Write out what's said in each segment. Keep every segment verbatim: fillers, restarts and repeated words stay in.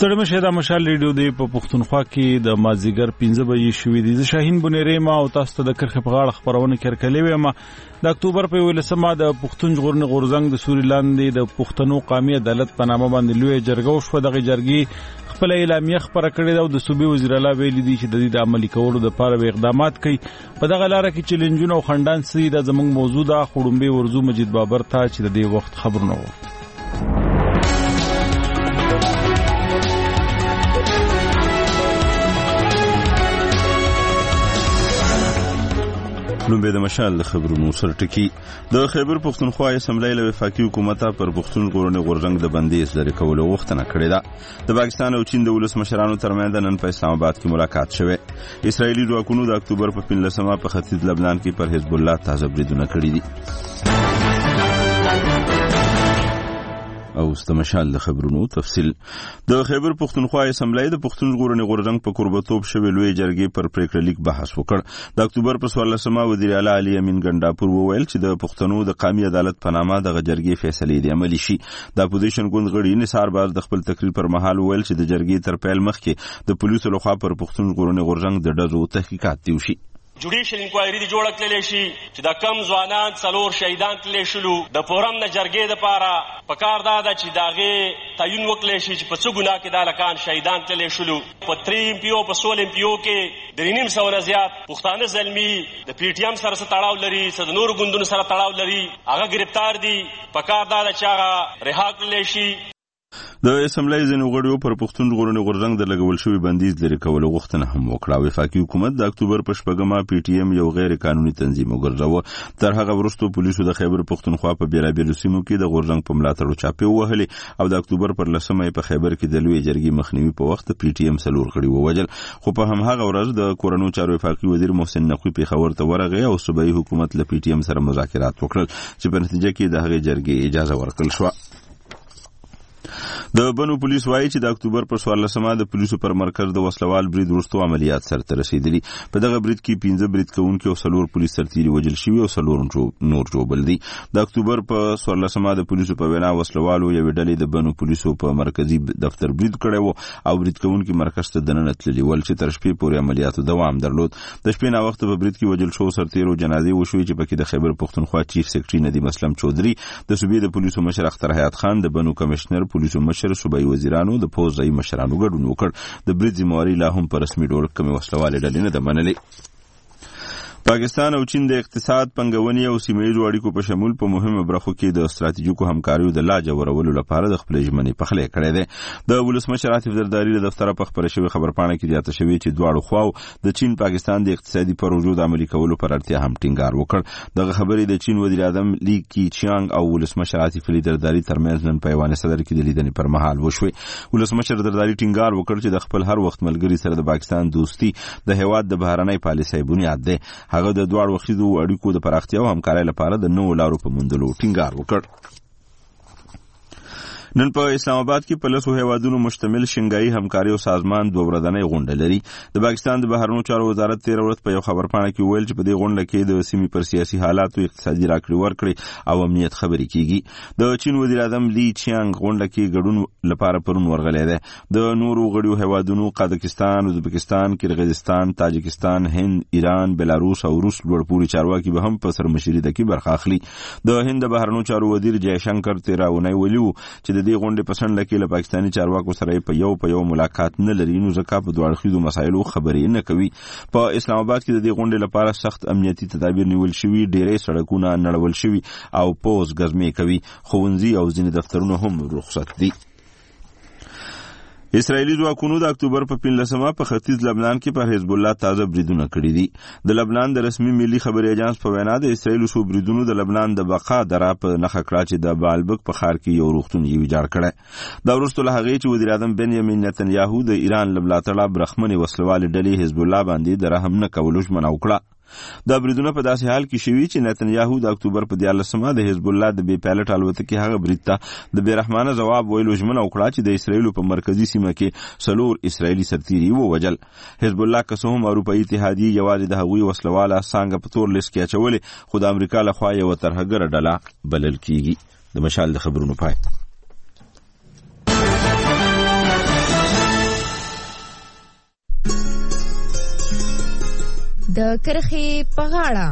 ستړي مشه د مشال ریډیو دی په پښتونخوا کې د مازیګر پنځه بجې شوې دي. زه شاهین بنيري ما او تاسو ته د کرخه په غاړه خبرونه کړکلې وې ما د اکتوبر په ولسمه د پښتون ژغورنې غورزنګ د سوري لاندې د پښتنو قومي عدالت په نامه باندې لوی جرګه وشوه. دغه جرګې خپل اعلامیه خبره کړې ده او د صوبې وزیر اعلی ویلي دي چې د دې د عملي کولو لپاره به اقدامات کوي. په دغه لار کې چیلنجونه او خندان سي د زمنګ موضوع ده. خړومبه ورزو مجید بابر ته چې د دې وخت خبرونه وو. لومبه د مشال د خبرونو سره ټکی د خیبر پښتونخوا اسمبلی له وفاقي حکومت پر پښتون ژغورنې غورځنګ د بندیز لري کولو غوښتنه کړې ده. د پاکستان او چین د ولس مشرانو ترمنځ نن په اسلام آباد کې ملاقات شوه. اسرایلی ځواکونو د اکتوبر په پنځلسمه په ختیځ لبنان کې پر حزب الله تازه بریدونه کړي دي. او استمشال د خبرونو تفصیل. د خیبر پښتونخوا اسمبلی د پښتون ژغورنې غورځنګ په قربتوب شوی لوی جرګې پر پریکړه لیک بحث وکړ. د اکتوبر په څوارلسمه وزیر اعلی علي امین ګنډاپور وویل چې د پښتنو د قومي عدالت په نامه د جرګې فیصلې د عملي شي. د اپوزیشن ګوند غړي نثار باز د خپل تقریر پر مهال وویل چې د جرګې تر پیل مخکې د پولیسو لخوا پر پښتون ژغورنې غورځنګ د ډزو تحقیقات دی وشي. جوډیشل انکوایری دی جوړ کړل شي چې د کم ځوانان څلور شهیدان تللی شلو د فورم نه جرګې د پاره پکار دا ده چې داغه تعین وکړل شي چې په څه ګناه کې د لکان شهیدان تللی شلو. په تری ایم پی او په سول ایم پی او کې د نیم سو نه زیات پښتانه زلمی د پی ټی ایم سره تړاو لري، د نور ګوندونو سره تړاو لري، هغه گرفتار دي. پکار دا ده چې هغه رها کړل شي. د اسمبلی ځینو غړیو پر پښتون ژغورنې غورځنګ د لګول شوی بندیز لري کولو غوښتنه هم وکړه. وفاقي حکومت د اکتوبر په شپږمه پی ټی ایم یو غیر قانوني تنظیم وګرځاوه. تر هغه وروسته پولیسو د خیبر پښتونخوا په بیلابیلو سیمو کې د غورځنګ په ملاتړ چاپې وهلې او د اکتوبر پر لسمه په خیبر کې د لوی جرګې مخنیوي په وخت پی ټی ایم څلور غړي ووجل. خو په هماغه ورځ د کورونو چارو وفاقي وزیر محسن نقوی پیښور ته ورغی او صوبایي حکومت له پی ټی ایم سره مذاکرات وکړل چې په نتیجه کې د هغې جرګې اجازه ورکړل شوه. د بنو پولیس وایي چې د اکتوبر پر څوارلسمه د پولیسو پر مرکز د وسلوال برید وروسته عملیات سرته رسیدلي. په دغه برید کې پنځه برید کوونکي او څلور پولیس سرتیري وژل شوي او څلور نور ژوبل دي. د اکتوبر په څوارلسمه د پولیسو په وینا وسلوالو یوې ډلې د بنو پولیسو په مرکزي دفتر برید کړی و او برید کوونکي مرکز ته دننه تللي ول چې تر شپې پورې عملیاتو دوام درلود. د شپې ناوخته په برید کې وژل شوو سرتیرو جنازې وشوې چې پکې د خیبر پښتونخوا چیف سیکرټري ندیم اسلم چودري، د صوبې د پولیسو مشر اختر حیات خان، د بنو کمشنر پولیسو مشر، صوبایي وزیرانو، د پوز ځایي مشرانو ګډون وکړ. د برید ذمہواري لا هم په رسمي ډول کومې وسلوالې ډلې نه ده منلې. پاکستان او چین د اقتصاد، پنګونې او سیمه‌ییزو اړیکو په شمول په مهمه برخو کې د ستراتیژیکو همکاریو د لا جوړولو لپاره د خپلې ژمنې پخلی کړی دی. د ولسمشر عاطف زرداري له دفتره په خپره شوې خبرپاڼه کې زیاته شوې چې دواړو خواو د چین پاکستان د اقتصادي پروژو د عملي کولو پر اړتیا هم ټینګار وکړ. دغه خبرې د چین وزیر اعظم لی کیچیانګ او ولسمشر عاطف علي زرداري ترمنځ نن په ایوان صدر کې د لیدنې پر مهال وشوې. ولسمشر زرداري ټینګار وکړ چې د خپل هر وخت ملګري سره د پاکستان دوستي د هیواد د بهرنۍ پالیسۍ بنیاد دی. هغه د دواړو د اړیکو د پراختیا او همکارۍ لپاره د نوو لارو په موندلو ټینګار وکړ. نن په اسلام آباد کې په لسو هیوادونو مشتمل شنګایي همکاري او سازمان دوه ورځنۍ غونډه لري. د پاکستان د بهرنیو چارو وزارت تېره ورځ په یو خبرپاڼه کې وویل چې په دې غونډه کې د سیمې پر سیاسي حالاتو، اقتصادي راکړې ورکړې او امنیت خبرې کیږي. د چین وزیر اعظم لی چیانګ غونډه کې ګډون لپاره پرون ورغلی دی. د نورو غړیو هیوادونو قازقستان، ازبکستان، کرغیزستان، تاجکستان، هند، ایران، بلاروس او روس لوړپوړي چارواکي به هم په سرمشري د کې برخه اخلي. د هند د بهرنیو چارو وزیر جیشنکر تېره اونۍ ویلي و چې د دې غونډې په څنډه کې له پاکستاني چارواکو سره په یو په یو ملاقات نه لري، نو ځکه په دوه اړخیزو مسایلو خبرې نه کوي. په اسلام آباد کې د دې غونډې لپاره سخت امنیتي تدابیر نیول شوي، ډېری سړکونه نړول شوي او پوز ګزمې کوي. ښوونځي او ځینې دفترونه هم رخصت دي. اسرائیلی ځواکونو د اکتوبر په پنځلسمه په ختیځ لبنان کې پر حزب الله تازه بریدونه کړي دي. د لبنان د رسمي ملي خبري اژانس په وینا د اسرائیل شو بریدونو د لبنان د بقا درا په نخښه کړه چې د بالبک په ښار کې یو روغتون یې ویجاړ کړی. دا وروسته له هغې چې وزیر اعظم بنیامین نتنیاهو د ایران له ملاتړه برخمنې وسلوالې ډلې حزب الله باندې د رحم نه کولو ژمنه وکړه. دا بریدونه په داسې حال کې شوي چې نتنیاهو د اکتوبر په دیارلسمه د حزب الله د بې پایلټ الوتکې هغه برید ته د بې رحمانه ځواب ویلو ژمنه وکړه چې د اسرائیلو په مرکزي سیمه کې څلور اسرائیلي سرتیري ووژل. حزب الله که څه هم اروپایي اتحادیې یوازې د هغوی وسلواله څانګه په تور لیست کې اچولې، خو د امریکا لخوا یوه ترهګره ډله بلل کیږي. د مشال د خبرونو پای. د کرښې په غاړه.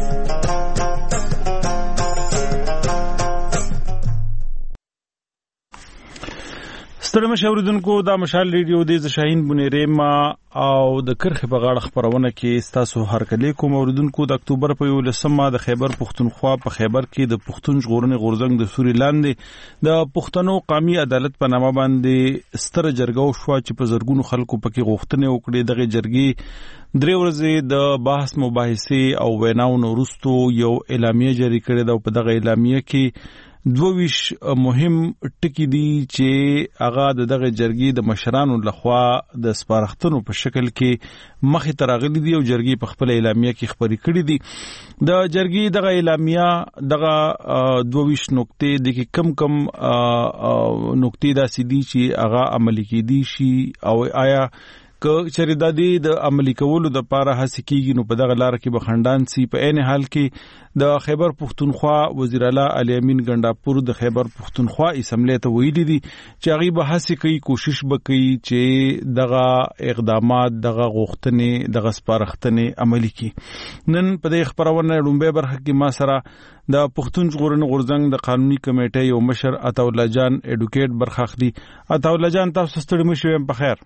ستړي مشه اوریدونکو، دا مشال ریډیو دی، ز شاهین بنیریما او د کرخه په غاړه خبرونه کې ستاسو هرکلی کوم. اوریدونکو، د اکتوبر په یولسمه د خیبر پښتونخوا په خیبر کې د پښتون ژغورنې غورځنګ د سوري لاندې د پښتنو قومي عدالت په نامه باندې ستر جرګه شو چې په زرګونو خلکو پکې غوښتنې وکړې. دغه جرګې درې ورځې د بحث مباحثې او ویناونو وروسته یو اعلامیه جاری کړې ده او په دغه اعلامیه کې دوویش مهم ټکی دي چې هغه د دغه جرګې د مشرانو لخوا د سپارښتنو په شکل کې مخې ته راغلي دي او جرګې په خپل اعلامیه کې خبرې کړې دي. د جرګې دغه اعلامیه دغه دوویش نقطې د کې کم کم نقطې داسې دي چې هغه عملي کېدي شي او آیا که چېرې د دې د عملي کولو د پاره هڅې کېږي نو په دغه لاره کې به خنډان سي. په عین حال کې د خیبر پښتونخوا وزیر اعلی علي امین ګنډاپور د خیبر پښتونخوا اسمبلی ته ویلي دي چې هغه به هڅې کوي، کوشش به کوي چې دغه اقدامات، دغه غوښتنې، دغه سپارښتنې عملي کړي. نن په دې خبرونه لومبه برخه کې ما سره د پښتون ژغورنې غورځنګ د قانوني کمیټې یو مشر عطاالله جان اډوکیټ برخه اخلي. عطاالله جان، تاسو ستړي مشئ، په خیر.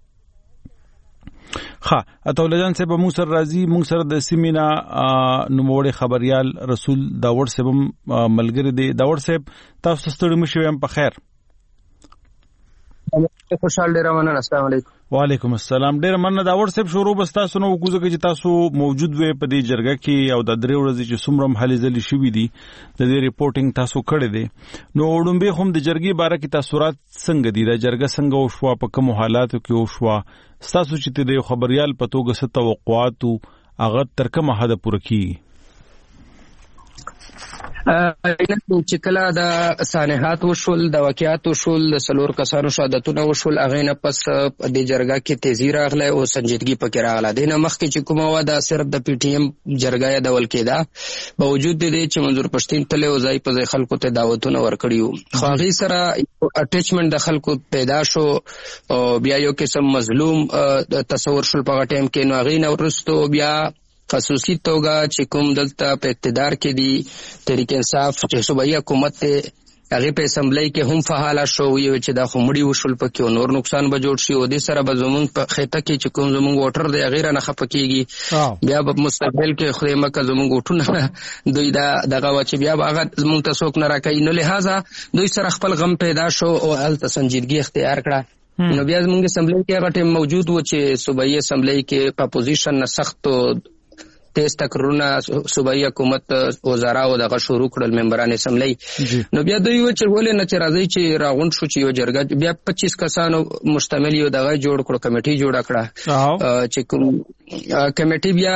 ها عطاالله جان صاحب موږ سره راځي، موږ سره د سیمینا نوموړی خبريال رسول داوړ صاحب ملګری دی. داوړ صاحب، تاسو ستړي مشئ، په خیر. خوشحال ډیر مننه. السلام علیکم. وعلیکم السلام. ډیر مننه. داوړ صاحب، شروع بس تاسو نو وګورئ چې تاسو موجود وې په دې جرګه کې او د درې ورځې چې څومره هلې ځلې شوې دي د دې ریپورټینګ تاسو کړی دی. نو وړومبې هم د جرګې باره کې تاثرات څنګه دي؟ د جرګه څنګه وشوه، په کوم حالاتو کې وشوه؟ ستاسو چې د خبريال په توګه څه توقعات او هغه تر کومه حده پوره کیږي؟ چې کله د سانحات وشول، د واقعات وشول، د څلور کسانو شهادتونه وشول، هغه نه پس د جرګه کې تیزی راغله او سنجیدګي پکې راغله. دینه مخکې چې کومه و دا صرف د پی ټی ایم جرګه یادول کېده، باوجود د دې چې منظور پښتین تل او ځای په ځای خلکو ته دعوتونه ورکړیو. خو هغه سره اټیچمنت د خلکو پیدا شو او بیا یو قسم مظلوم تصور شول په ټیم کې. نو هغه نه ورستو بیا خصوصي توګه چې کوم دلته په اقتدار کې دي تحریک انصاف چې صوبایي حکومت ته، هغه په اسمبلی کې هم فعال شو یو چې دا خمړی وشول پکې او نور نقصان به جوړ شي او د سره به زمونږ په خېټه کې چې کوم زمونږ ووټر دی غیر نه خپکیږي. بیا په مستقبل کې خو مکه زمونږ وټونه دوی دا دغه و چې بیا هغه زمونږ ته څوک نه راکړي. نو لہذا دوی سره خپل غم پیدا شو او الته سنجیدګي اختیار کړه. نو بیا زمونږ اسمبلی کې هغه ټیم موجود و چې صوبایي اسمبلی کې په اپوزیشن نه سخت تیز تقریرونه صوبایي حکومت وزرا او دغه شروع کړل ممبران اسمبلی. نو بیا دوی و چې ولې نه چې راځي چې راغونډ شو چې یو جرګه بیا پچیس کسانو مشتمل یو دغه جوړ کړو، کمیټي جوړ کړه چې کوم کمیټي بیا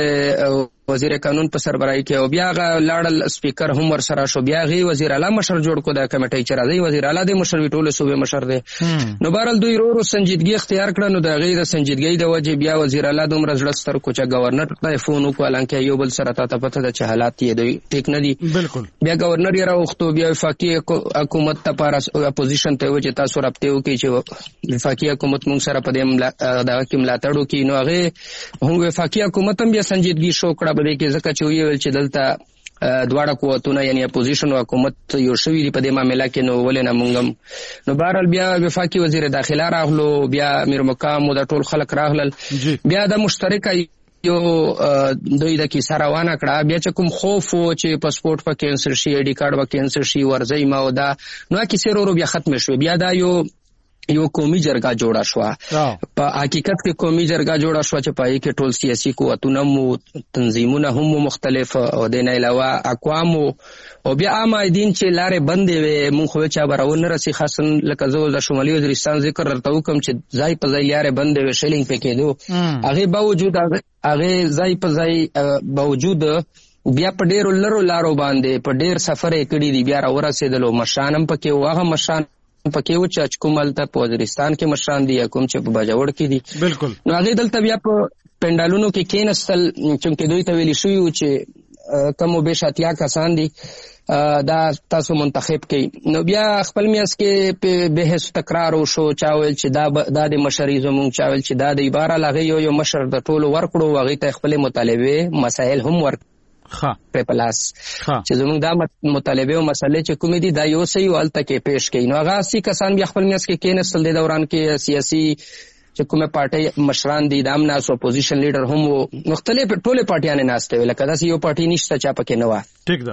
د وزیر قانون په سربراهي کې او بیا غا لاړل سپیکر هم ور سره شو. بیا غي وزیر اعلی مشر جوړ کو د کمیټي چې راځي وزیر اعلی د مشر ویټول صوبې مشر دی. نو بهرال دوی ورو ورو سنجیدګي اختیار کړه. نو د غي د سنجیدګي د وجه بیا وزیر اعلی دومره زړه ستر کو چې گورنر ته فون وکړ، لکه یو بل سره ته پته د چې حالات یې دوی ټیک نه دي. بالکل. بیا گورنر یې راوختو، بیا وفاقي حکومت ته پار اپوزیشن ته و چې تاسو رابطه وکړي چې وفاقي حکومت موږ سره په دې دغه کې ملاتړ وکړي. نو هغه هم وفاقي حکومت هم بیا سنجیدګي شو کړه بده کې ځکه چې ویل چې دلته دواړه قوتونه یعنی اپوزیشن او حکومت یو شوی دی په دې معاملې کې. نو ولې نه مونږ نو بهرحال بیا وفاقي وزیر داخله راغلو، بیا امیر مقام او د ټول خلک راغلل. بیا د مشترکه یو دوی د کیسه روانه کړه. بیا چې کوم خوف و چې پاسپورت په کینسل شي، آی ډي کارت په کینسل شي، ورځي ما او دا نو کیسه ورو بیا ختم شو. بیا دا یو یو قومي جرګه جوړه شو. په حقیقت کې قومي جرګه جوړه شو چې پای کې ټول سیاسي قوتونه مو تنظیمونه هم مختلف او د نه علاوه اقوام او بیا عام دین چې لارې بندې وي. مونږ خو چا برونه رسي خاصن لکه زو د شمالي وزیرستان ذکر ورته کوم چې ځای په ځای لارې بندې وي، شیلینګ پکې دو هغه باوجود هغه ځای په ځای باوجود بیا په ډیرو لرو لارو باندې په ډیر سفر کړي دي. بیا راورسېدلو مشانم پکې واغه مشان پکې و چې کومل ته په وزیرستان کې مشران دي یا کوم چې په باجوړ کې دي. بالکل. نو هغه دلته بیا په پندالونو کې کېنستل چې دوی ته ویل شوی و چې کم او بیش اتیا کسان دي دا تاسو منتخب کړي. نو بیا خپل میاس کې بحث تکرار وشو، چا ویل چې دا دا د مشري زمونږ، چا ویل چې دا د عباره لغه یو یو مشر د ټولو ورکړو، هغه ته خپل مطالبه مسائل هم ورک ها په پلاس چې زموږ دا مطالبه او مسلې چې کومې دي دا یو صحیح والته کې پیش کړي. نو هغه سي کسان بیا خپل میاس کې کېنستل د دوران کې سیاسي چې کومه پارټي مشران دي، د امنا سو اپوزیشن لیډر هم مختلف ټوله پارټیانه ناشته ویل کدا سی یو پارټي نشته چا پکې نه و. ټیک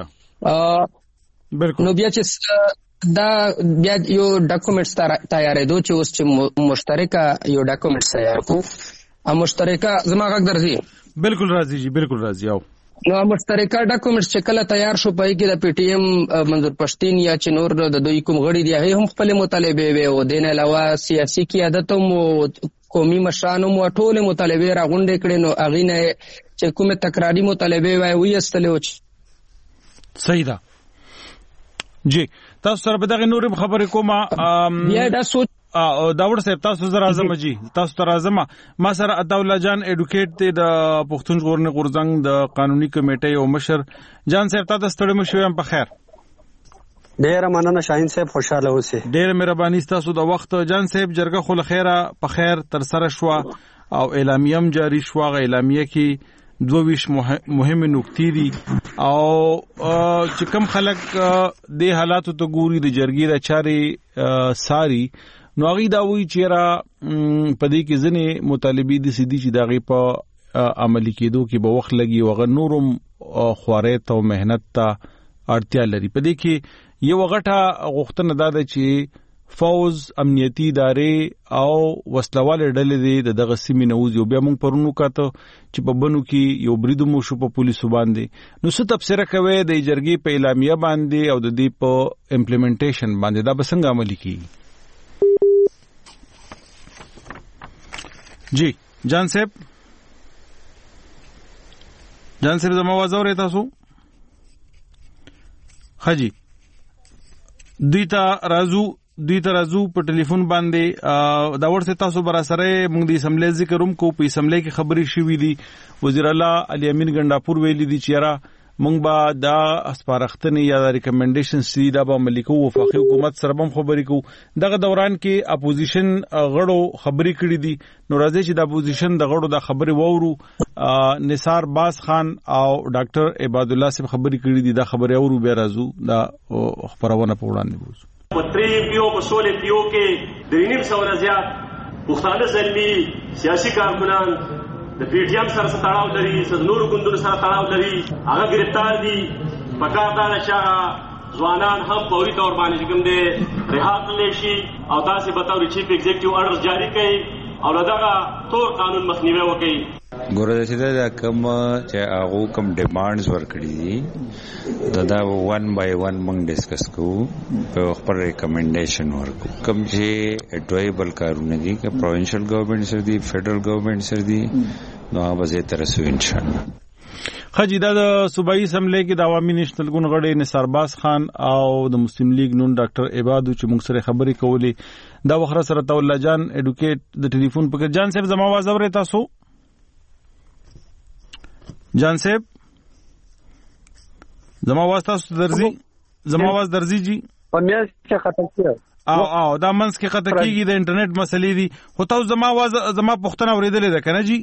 ده بالکل. نو بیا چې دا بیا یو ډاکومېنټس تیارې دو چې اوس چې مشترکه یو ډاکومېنټس تیار کو ا مشترکه زما غږ درځي بالکل راځي جی بالکل راځي. او نو مشترکه ډاکومېنټس چې کله تیار شو پای کې د پی ټی ایم منظور پښتين یا چې نور د دوی کوم غړي دی هغه هم خپل مطالبه وي او دین علاوه سیاسي قیادت هم قومي مشران هم ټول مطالبه راغونډې کړي. نو اغه نه چې کومه تکراری مطالبه وای وي استلې صحیح ده جی. تاسو سره به دغه نور خبرې کومه بیا دا سوچ داوود صاحب تاسو زرا اعظم جی تاسو تر اعظم ما سره عطاءالله جان اډوکیټ ته د پښتون ژغورنې غورځنګ د قانوني کمیټې او مشر جان صاحب تاسو ستړي مشو هم په خیر. ډېر مننه شاهین صاحب، خوشاله اوسئ. ډېر مهرباني تاسو د وخت جان صاحب. جرګه خو خیره په خیر تر سره شو او اعلامیه هم جاری شو. غ اعلامیه کې دوه ویش مهمه نکتې دي او چې کوم خلک د حالاتو ته ګوري د جرګې د چاري ساري نو هغه دا وی چې را پدې کې ځنې مطالبې دي سدي چې دغه په عملي کېدو کې به وخت لګي او غ نورم خوارېت او مهنت ته اړتیا لري. پدې کې یو غټه غوښتنه دا ده چې فوز امنیتی ادارې او وسلواله ډلې د دغه سیمې نوځي. او بیا موږ پرونو کاته چې په بنو کې یو بریدو مو شو په پولیسو باندې. نو څه تفسیر کوي د جرګې په اعلامیه باندې او د دې په امپلیمنټیشن باندې دا به څنګه عملي کیږي؟ جی جان صاحب جان صاحب زما आवाज اورئ تاسو؟ خاجي دوی ته رازو دوی ته رازو په ټلیفون باندې دا ورته تاسو برا سره موږ د اسمبلی ذکر هم کو. په اسمبلی کې خبرې شوې دي، وزیر اعلی علي امین ګنداپور ویلي دي چې را موږ به دا اسپارښتنې یا د ریکمنډیشن سي دا به عملي کوو. وفاقي حکومت سره هم خبرې کوو. دغه دوران کې اپوزیشن غړو خبرې کړې دي. نو راځي چې د اپوزیشن د غړو د خبرې وورو. نثار باز خان او ډاکټر عباد الله صاحب خبرې کړې دي. دا خبرې اورو بیا راځو دا خبرونه په وړاندې بوزو. پتری پیو په سولې پیو کې د نیم سو زیات پښتانه زلمی سیاسي کارکنان د پی ټی ایم سره تړاو لري، د نورو ګوندونو سره تړاو لري، هغه گرفتار دي. پکار دا چې ځوانان هم فوري تور باندې کوم دي رها کړل شي او تاسو به تاسو چیف ایگزیکټیو آرډر جاری کړي او دغه تور قانون مخنیوي وکړي. ګوره چې دا کوم چې هغه کوم ډیمانډز ورکړي دي دا دا ون بای ون موږ ډیسکس کوو په خپل ریکمنډیشن ورکو. کوم چې اډوایبل کارونه دي که پروینشل ګورنمنت سره دي فدرل ګورنمنت سره دي نو هغه به زه تر سو ان شاء الله. خجی دا د صوبایي اسمبلی کې د عوامي نېشنل ګوند غړي نثار باز خان او د مسلم لیگ نون ډاکټر عبادو چې موږ سره خبرې کولې دا وخت سره عطاءالله جان اډوکیټ د ټلیفون په جان صاحب زما आवाज اورئ تاسو؟ جان صاحب زما आवाज تاسو درځي؟ زما आवाज درځي جی؟ په میاس کې خطر کیږي او او دا منس کې خطر کیږي د انټرنیټ مسلې دي. خو تاسو زما आवाज زما پښتنه اوریدلې ده کنه جی؟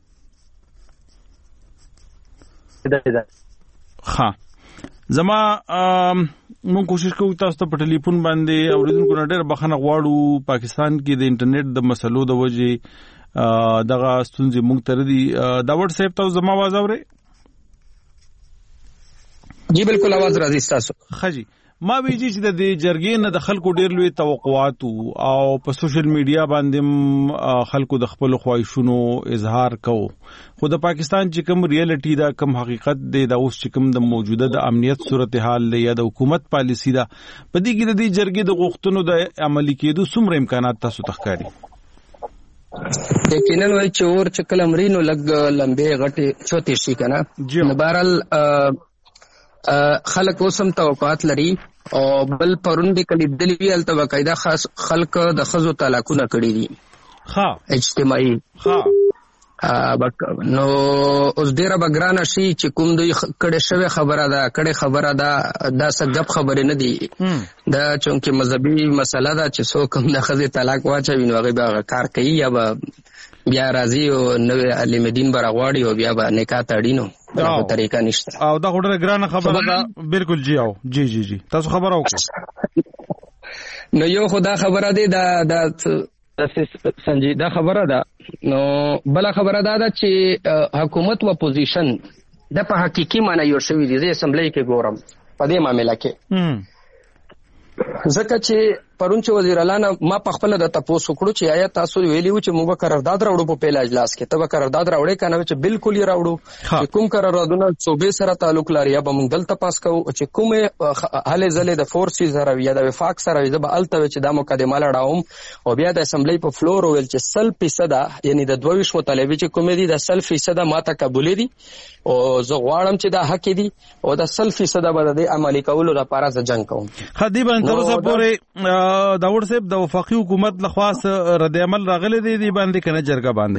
ها زما مون کوشش کوو تاسو ته په ټلیفون باندې اوریدونکو نه ډېر بخښنه غواړو. پاکستان کې د انټرنیټ د مسلو د وجې دغه ستونزې مونږ ته دي. داوود صاحب تاسو زما आवाज اورئ؟ جی بالکل आवाज راځي تاسو. خجی ما ویجی چې د جرګې نه د خلکو ډېر لوی توقعات او په سوشل میډیا باندې خلکو د خپل خواهشونو اظهار کوو. خو د پاکستان چې کوم ریالټي دا کوم حقیقت دی دا اوس چې کوم د موجوده د امنیت صورتحال دی یا د حکومت پالیسی دا په دې کې د دې جرګې د غوښتنو د عملي کېدو څومره امکانات تاسو ته ښکاري؟ یقینا وای چې اور چې کله مرینو لګ لمبه غټه چوتې شي کنه نو بهرال خلک اوسم توقعات لري او بل پرون د کلی دلی الته باقاعده خاص خلک د خزو طلاقونه کړی دي. ها اجتماعي ها نو اوس ډیره بګرانه شي چې کوم دوی کړه شوی خبره ده کړه خبره ده دا څه غب خبره نه دي دا چونکه مذهبي مسله ده چې څوک هم د خزې طلاق واچوي نو هغه به کار کوي یا به بیا راځي او نوې علم دین برغواړي او بیا به نکاح تړینو دا طریقه نشته او دا ډیره ګرانه خبره ده بالکل جی او جی جی جی تاسو خبره وکړه نو یو خدا خبره ده دا د سنجیده خبره ده نو بل خبره ده چې حکومت و اپوزیشن د په حقيقي معنی یو شوی دي اسمبلی کې ګورم په دې معاملې کې ځکه چې پرون چې وزیر اعلی ما په خپل د تاسو کړو چې آیا تاسو ویلیو چې موږ قرارداد راوړو په پیل اجلاس کې تبه قرارداد راوړې کنه چې بالکل یې راوړو چې کوم قراردادونه صوبې سره تعلق لري یا به موږ دلته پاس کوو چې کومه حل زله د فورسز سره یا د وفاق سره د الته چې د مقدمه لړاوم او بیا د اسمبلی په فلور ویل چې سل فیصد یعنی د دوه ویشت مطالبه چې کومې دي د سل فیصد ماته قبول دي او زه غواړم چې دا حق دي او د سل فیصد به د عملی کولو لپاره ز جنگ کوم خدیبه تر اوسه پورې داور صاحب د وفاقي حکومت لخوا رد عمل راغلی دی دی باندې کنه جرګه باندې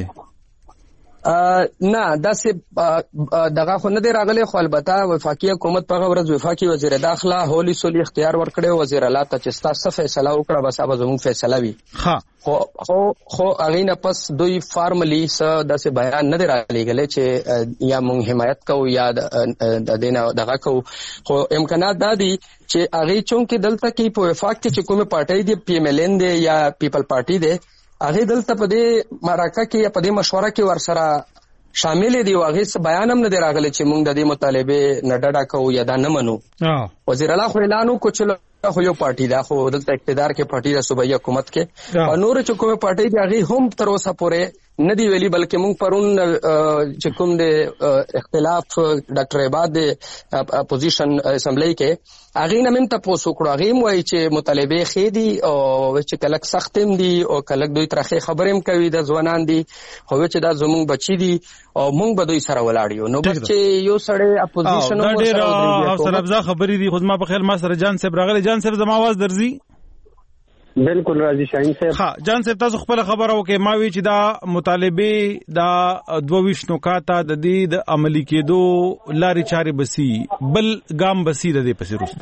نه دا سه دغه خو نه دی راغلی خو البته وفاقي حکومت په ورځ وفاقي وزیر داخله هولي سولي اختیار ورکړي وزیر اعلی ته چې تاسو فیصله وکړه بس اوبه زموږ فیصله وي ها خو خو خو اغه نه پس دوی فارملی س داسې بیان نه دی راغلی چې یا موږ حمایت کوو یا د دینه دغه کوو خو امکانات دادي چې اغه چونکه دلته کې په وفاق کې چې کومه پارټي دی پی ایم ایل ان دی یا پیپل پارټي دی هغه دلته په دې مراکه کې یا په دې مشوره کې ورسره شامل دي او هغه څه بیان هم نه دی راغلی چې موږ د دې مطالبه نه ډډه کوو یا دا نه منو وزیر اعلی خو اعلان وکړ خو یو پارټي دا خو دلته اقتدار کې پارټي د صوبایي حکومت کې او نور چې کومه پارټي دی هغه هم تر اوسه پورې ندی ویلی بلکې موږ پرون چې کوم د اختلاف ډاکټر عباد د اپوزیشن اسمبلی کې هغه نن ته پوسو کړو هغه موي چې مطالبه خېدي او چې کلک سختم دي او کلک دوی ترخه خبرېم کوي د ځوانان دي خو چې دا زموږ بچی دي او موږ به دوی سره ولاړیو نو بچي یو سړی اپوزیشن او سره او سره ځا خبرې دي خو ما په خیال ما سره جان صاحب راغلی جان صاحب زما आवाज درځي بالکل راځي شاهین صاحب ها جان صاحب تاسو خپل خبره وکي ما وی چې دا مطالبه دا دوه ویش نکاته د دې د عملی کېدو لاري چاري بسی بل ګام بسی د دې پسې وروسته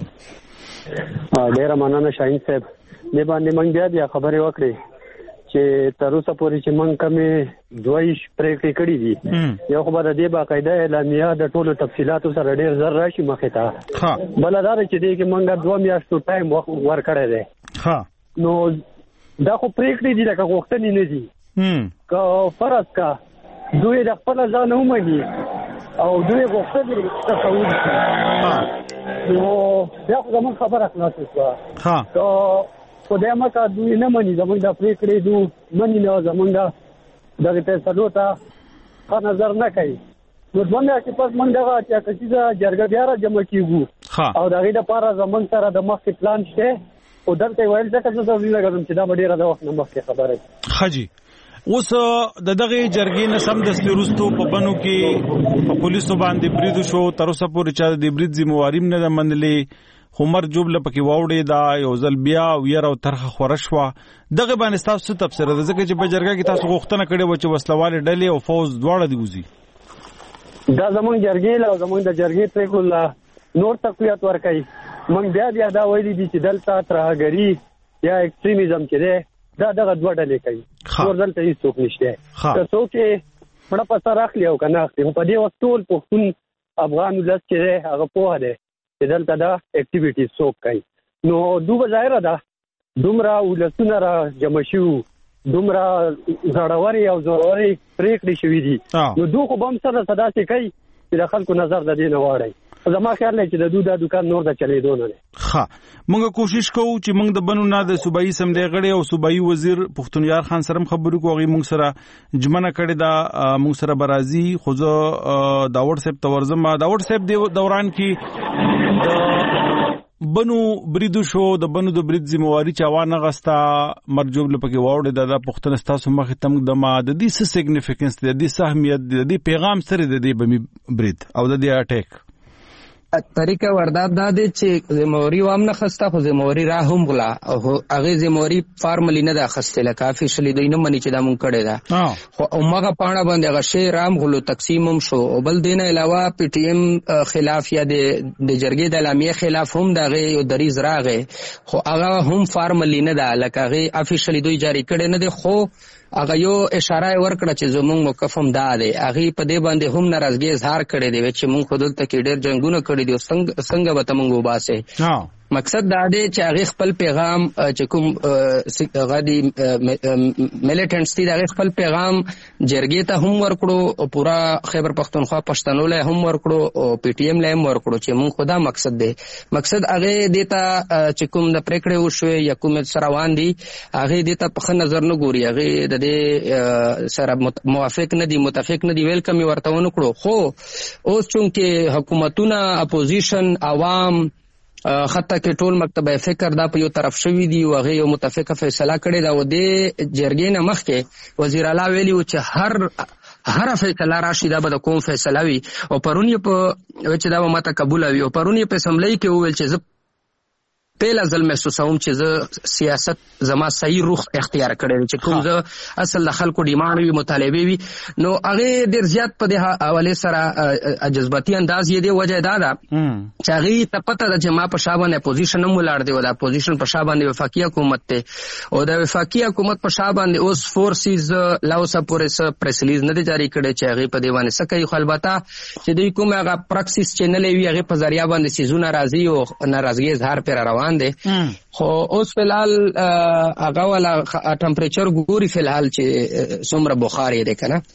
ډیر مننه شاهین صاحب دې باندې مونږ بیا خبرې وکړې چې تر اوسه پورې چې مونږ کمې دوه ویش پریکړې کړې دي یو خو به د دې باقاعده اعلامیه د ټولو تفصیلاتو سره ډیر زر راشي مخې ته بل دا چې دې کې مونږ دوه میاشتو ټایم ورکړی دی ها نو دا خو پریکړې دي لکه غوښتنې نه دي که فرض کا دوی د خپل ځان ومني او دوی غوښتنې تصور نو دا خو زموږ خبره خلاصه شوه که خدای مکه دوی نه مني زموږ د پریکړې دو مني نه زموږ دغه فیصلو ته ښه نظر نه کوي نو دوه میاشتې پس موږ دغه چاکسیزه جرګه بیا را جمع کیږو او د هغې دپاره زموږ سره د مخکې پلان شته او دلته ویل ځکه زه ضروري لګم چې دا به ډېره د وخت نه مخکې خبره حاجي اوس د دغه جرګې نه سم دستي وروستو په بنو کې په پولیسو باندې برید شو تر اوسه پورې چا د برید ذمہواري نه منلې خمر جوبله پکې واوړې دا یو ځل بیا ویر او ترخه خورشوا دغه باندې تاسو تفسیر ده ځکه چې په جرګه کې تاسو غوښتنه کړې و چې وسلواله ډلې او فوز دواړه دی وزي دا زمونږ جرګې له زمونږ د جرګې پریکړه نور تقویت ورکړي موږ بیا بیا دا وایي دي چې دلته ترهګری یا ایکستریمیزم چې ده دا دغه دوه ډلې کوي نور دلته هیڅ څوک نشته که څوک یې مړه په سر اخلي او که نه اخلي خو په دې وخت ټول پښتون افغان ولس چې دی هغه پوهه دی چې دلته دا اکټیویټیز څوک کوي نو دومره ظاهره ده دومره ولسونه را جمع شوي دومره زړورې او زورورې پرېکړې شوي دي نو دوی خو به هم سره څه داسې کوي چې د خلکو نظر د دې نه واړی زما خیال دی چې د دوی دا دکان نور د چلېدو نه دی ښه موږ کوشش کوو چې موږ د بنو نه د صوبایي اسمبلۍ غړي او صوبایي وزیر پښتونیار خان سره خبرې کوو هغې موږ سره ژمنه کړې ده موږ سره به راځي خو زه داوړ صاحب ته ورځم داوړ صاحب دې دوران کې د بنو بریدو شو د بنو د برید ذمہواري چا وانه غستا مرجوب لپاره واوړې د پښتون ستاسو مخې تم د ما د دې څه سیګنیفیکنس د دې اهمیت د دې پیغام سره د دې بمی برید او د دې اٹیک طریقه ورداد دا دی چې زموري وام نه خسته خو زموري را هم غلا او هغه زموري فارملی نه دا خسته لکه افیشلی دوی نه مني چې دا مونږ کړی دا خو هغه پاڼه باندې هغه شی رام غلو تقسیم هم شو او بل دین علاوه پی ټی ایم خلاف یا د د جرګې د اعلامیه خلاف هم دغه یو دریز راغی خو هغه هم فارملی نه دا لکه هغه افیشلی دوی جاری کړي نه دي خو هغه یو اشاره ورکړه چې زمونږ موقف هم دا دی هغه په دې باندې هم ناراضګي اظهار کړي دی چې مونږ خود ته کې ډېر جنگونه کړي دي څنګه څنګه به تمنګ وباسه مقصد دا دی چې هغه خپل پیغام چې کوم غادي میلیټنټس دي هغه خپل پیغام جرګې ته هم ورکړو او پورا خیبر پختونخوا پښتنو له هم ورکړو او پی ټی ایم له هم ورکړو چې مونږ خدا مقصد دی مقصد هغه دیتا چې کوم د پریکړې وشوي یا کوم سروان دي هغه دیتا په نظر نه ګوري هغه د دې سره موافق نه دي متفق نه دي ویلکم ورته ونکړو خو اوس چونکه حکومتونه اپوزیشن عوام خطه کې ټول مکتب فکر دا په یو طرف شوی دی او هغه یو متفقه فیصله کړې دا و دې جرګې نه مخکې وزیر اعلی ویلی و چې هر هر فیصله راشي دا به د کوم فیصله وي او پرونی په چې دا ماته قبول وي او پرونی په اسمبلی کې ویل چې پهلا ځل محسوسوم چې زه سیاست زما صحیح روح اختیار کړی چې کوم زه اصل د خلکو ډیماند وي مطالبه وي نو هغه ډیر زیات په دې حواله سره جذباتي انداز یې دی وجه دا ده چې هغه ته پته ده چې ما په شابه پوزیشن هم ولاړ دی او دا پوزیشن په شابه باندې وفاقي حکومت ته او د وفاقي حکومت په شابه باندې اوس فورسز لاوسا پولیس پریس ریلیز نه دی جاری کړی چې هغه په دیوانه سکه خو البته چې دوی کوم هغه پراکسیس چینل وی هغه په ذریعہ باندې سيزونه راځي او ناراضګي اظهار پر روان دي خو اوس فلحال هغه ولا ټمپریچر ګوري فلحال چې څومره بخار یې ده کنه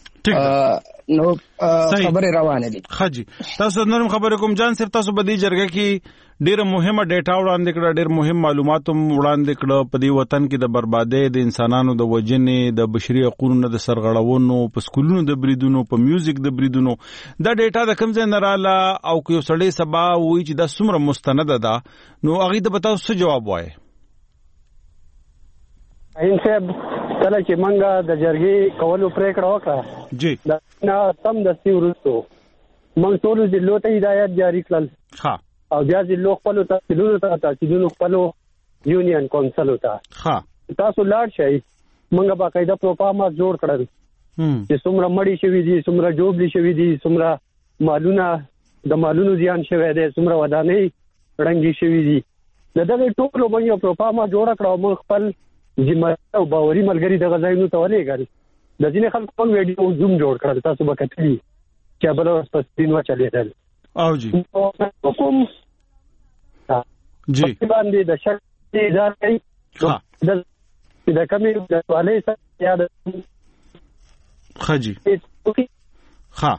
نو خبره روانه دي خجی تاسو نرم خبره کوم جان صرف تاسو په دې جرګه کې ډیره مهمه ډیټا وړاندې کړه ډیر مهم معلومات وړاندې کړه په دې وطن کې د بربادۍ د انسانانو د وجنې د بشري حقوقو د سرغړونو په سکولونو د بریدونو په میوزیک د بریدونو دا ډیټا د کوم ځای نه رااله او یو سړی سبا وایي چې دا څومره مستند ده نو هغه د بتاو څه جواب وایي این صاحب کله چې منګه د جرګې کولو پریکړه وکړه جی دا نه تم د سیورستو موږ ټول ضلعو ته هدایت جاری کړل ها او بیا ضلعو خپل تحصیلونو ته تحصیلونو خپل یونین کونسل ته ها تاسو لاړ شئ موږ باقاعده پروګرام جوړ کړل چې څومره مړی شوی دي څومره جوړلی شوی دي څومره مالونه د مالونو زیان شوی دی څومره ودانۍ رنګي شوی دي دغه ټول باندې پروګرام جوړ کړو موږ خپل ذمہ او باوري ملګری د غزاینو ته ولېګل د ځینې خلکو په ویډیو زوم جوړ کړل تاسو به کتلی چې بل په سپین و چلیدل او جی کوم جی باندې د شک ځای کوي د د کمی د والي سره یاد خجی ها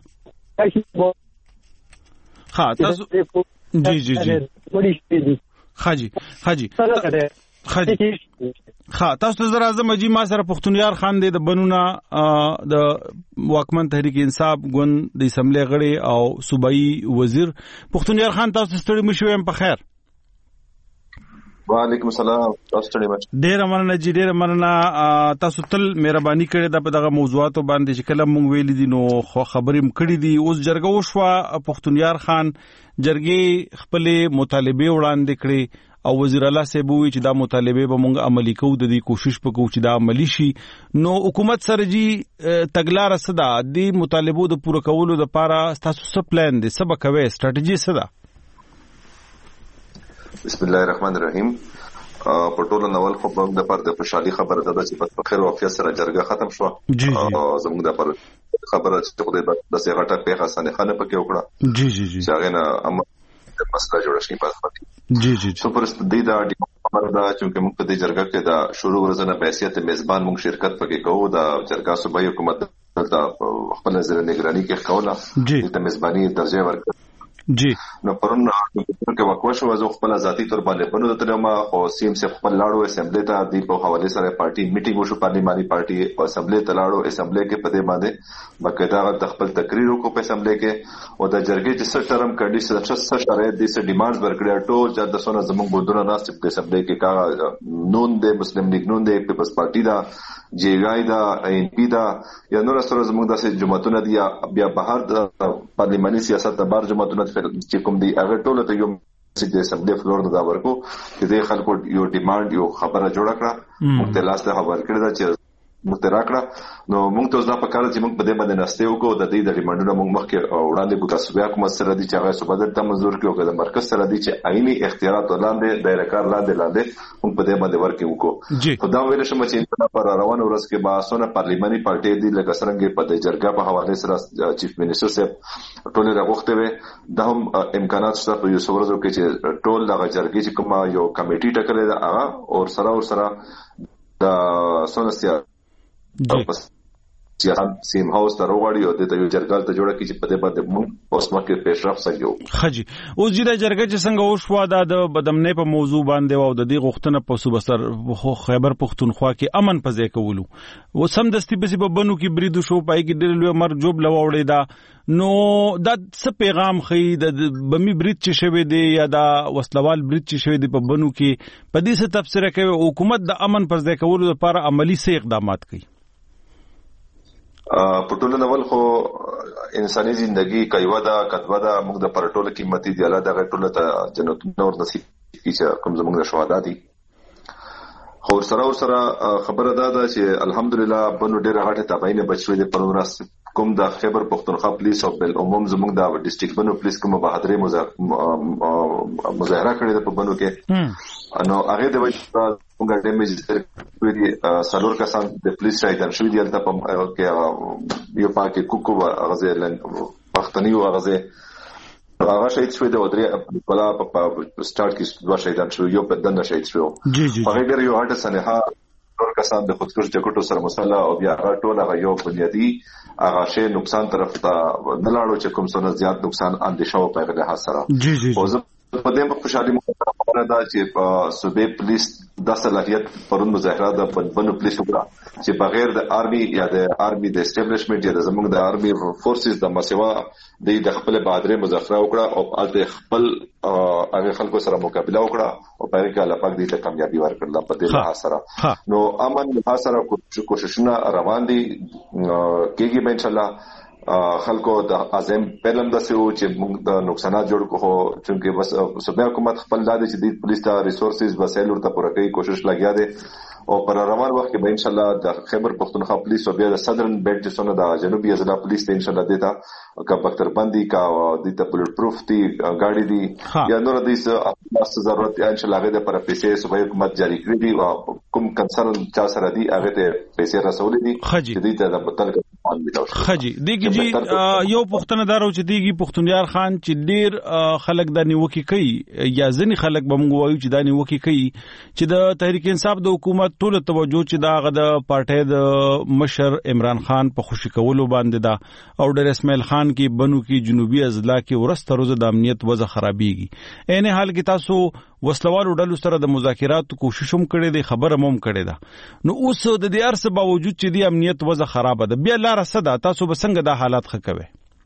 ها تاسو جی جی جی خجی خجی خجی ها تاسو زرا اعظم اجي ما سره پښتونیار خان دی د بنونه د واکمن تحریک انصاف ګوند د اسمبلی غړي او صوبایي وزیر پښتونیار خان تاسو ستړي مشوم په خیر وعلیکم السلام تاسو ستړي مچ ډیر مننه جی ډیر مننه تاسو تل مهرباني کړې د په دغه موضوعاتو باندې چې کله مونږ ویل دي نو خو خبرې مکړې دي اوس جرګه وشوه پښتونیار خان جرګې خپل مطالبه وړاندې کړې او وزیر اعلی صاحب وی چې دا مطالبه به مونږ عملی کوو د دې کوشش وکړو چې دا عملی شي نو حکومت سره جی تګلار صدا د مطالبو د پوره کولو لپاره تاسو څه پلان دي څه به کوي ستراتیژي صدا بسم الله الرحمن الرحیم په ټولو نوول خو په د پر د خوشحالي خبره ده چې په خیر واقعیت سره جرګه ختم شو زموږ د پر خبره چې خدای به د سیغټه په حسن خانه پکې وکړه جی جی جی څنګه نه مسله جوړ شي په خاطر جی جی سو پرست دې دا خبره ده چې موږ په دې جرګه کې دا شروع ورځنه په حیثیت میزبان موږ شرکت پکې کوو دا جرګه صوبایي حکومت د خپل نظر نگرانی کې کوله د میزبانی درجه ورکړه جی نو پرون کې وکوا شو از خپل ذاتی تور باندې بنو د ترما او سیم سے خپل لاړو اسمبلی ته دی په حواله سره پارټي میټینګ وشو پارلیماني پارټي او اسمبلی ته لاړو اسمبلی کې په دې باندې باقاعده د خپل تقریر کو په اسمبلی کې او د جرګې چې څه ټرم کنډیشن څه شرایط دي څه ډیمانډز ورکړي ټول چې د سونه زموږ ګوندونه ناس په اسمبلی کې کا نون د مسلم لیگ نون د پیپلز پارټي دا جی وای دا ان پی دا یا نور سره زموږ د جماعتونو دی بیا بهر د پارلیماني سیاست د بار جماعتونو چې کوم دی هغه ټول ته یو چې اسمبلی فلور نه دا ورکو چې د خلکو یو ډیماند یو خبره جوړ کړه موږ ته لاس ته خبر کړی دا چې موږ ته راکړه نو موږ ته ځا په کار چې موږ په دې باندې نسته وکړو د دې د ریمانډونو موږ مخکې وړاندې کو تاسو بیا کوم سره دي چې هغه صوبه ته منظور کړو د مرکز سره دي چې عیني اختیارات ولاندې دایره کار لاندې لاندې موږ په دې باندې ورکې وکړو خو دا ویل شم چې په روانه ورځ کې باسونه پارلیماني پارټي دي لکه څنګه په د جرګه په حواله سره چیف منسٹر صاحب ټول راغوښته وي د هم امکانات شته په یو څورزو کې چې ټول د جرګې چې کوم یو کمیټي ټاکلې ده هغه او سره او سره د سونسیا چې هم سیم هاوس ته وروړي او د یو جرګال ته جوړه کی چې په دې باندې موږ اوس مکه پیشرفت سګو خجی اوس چې جرګه چې څنګه وشو دا د بدمنې په موضوع باندې او د دې غوښتنه په صوبه سر خیبر پختونخوا کې امن په ځای کولو و سم دستي به په بنو کې بریدو شو پای کې ډېر لوی مر جوب لوړې دا نو دا څه پیغام خي د بمی برید چې شوی دی یا دا وسلوال برید چې شوی دی په بنو کې په دې څه تفسیر کوي حکومت د امن پر ځای کولو لپاره عملی څه اقدامات کوي په ټولو نول خو انساني ژوندۍ کایوا دا کتبه دا موږ د پرټوله قیمتي دی الله دا ټوله ته جنت نور نصیب کیږي کوم زموږ د شهدا دي خو سره سره خبره ده چې الحمدلله بنو ډیره غټه تابعینه بچوي د پرونراس کوم د خیبر پختونخوا پولیس او بل عموم زموږ د ډیسټریکټ بنو پولیس کوم بهادري مظاهره کړې ده په بنو کې نو هغه د وجه موږ ډیمیج کړی دي سالور کسان د پولیس شاهدان شوی دي البته کې یو پاکي کوکو غزه پښتني او غزه هغه شهید شوی د ودرې په لا په سٹارټ کې دوه شهیدان شوی یو په دنه شهید شوی هغه ډېر یو هټه سنها ټول کسان د خودکش جګړو سره مسله او بیا هغه ټول هغه یو بنیادی هغه شی نقصان طرف ته نه لاړو چې کوم څه زیات نقصان اندیشه او په لحاظ سره او زه په دې په خوشحالي مو دا چې په صوبې پولیس د صلاحیت پرون مظاهره د بنو پولیس وکړه چې بغیر د آرمي یا د آرمي د اسټابلیشمنت یا د زموږ د آرمي فورسز د مسوا د خپل بهادري مظاهره وکړه او الته خپل هغه خلکو سره مقابله وکړه او په هغه لپاره د دې کامیابی ورکړه په دې لحاظ سره نو امن لحاظ سره کوششونه روان دي کېږي به ان شاء الله خلکو د اعظم پهلم دسو چې موږ د نقصانات جوړ کوو چې بس صوبې حکومت خپل دادي چې د پولیس ته ریسورسز وسایل ورته پوره کوي کوشش لګیا دي او پر روان وخت کې به ان شاء الله د خیبر پختونخوا پولیس او بیا د صدرن بیلټ چې څنګه د جنوبي اضلاع پولیس ته ان شاء الله دیتا کا بختر بندي کا د ته بلټ پروف دي ګاډي دي یا نور د څه ضرورت ان شاء الله هغه د پر پیسې صوبې حکومت جاری کړی دي او کوم کنسرن چا سره دي هغه ته پیسې رسولې دي چې دې ته د بتل خجی دیږي جی یو پښتنه دارو چې دیږي پښتونیار خان چې ډیر خلک د نیوکي کوي یا ځنی خلک به موږ وایو چې د نیوکي کوي چې د تحریک انصاف د حکومت ټول توجه چې دا غ د پارټي د مشر عمران خان په خوشی کولو باندې دا او ډیر اسماعیل خان کې بنو کې جنوبي اضلاع کې ورسته روزه د امنیت وضع خرابيږي عین حال کې تاسو وسلوالو ډلو سره د مذاکرات کوشش هم کړې دي خبره هم کړې ده نو اوس د دې ارسه باوجود چې د امنیت وضع خراب ده بیا لار صدا تاسو بسنګ د حالات خکوي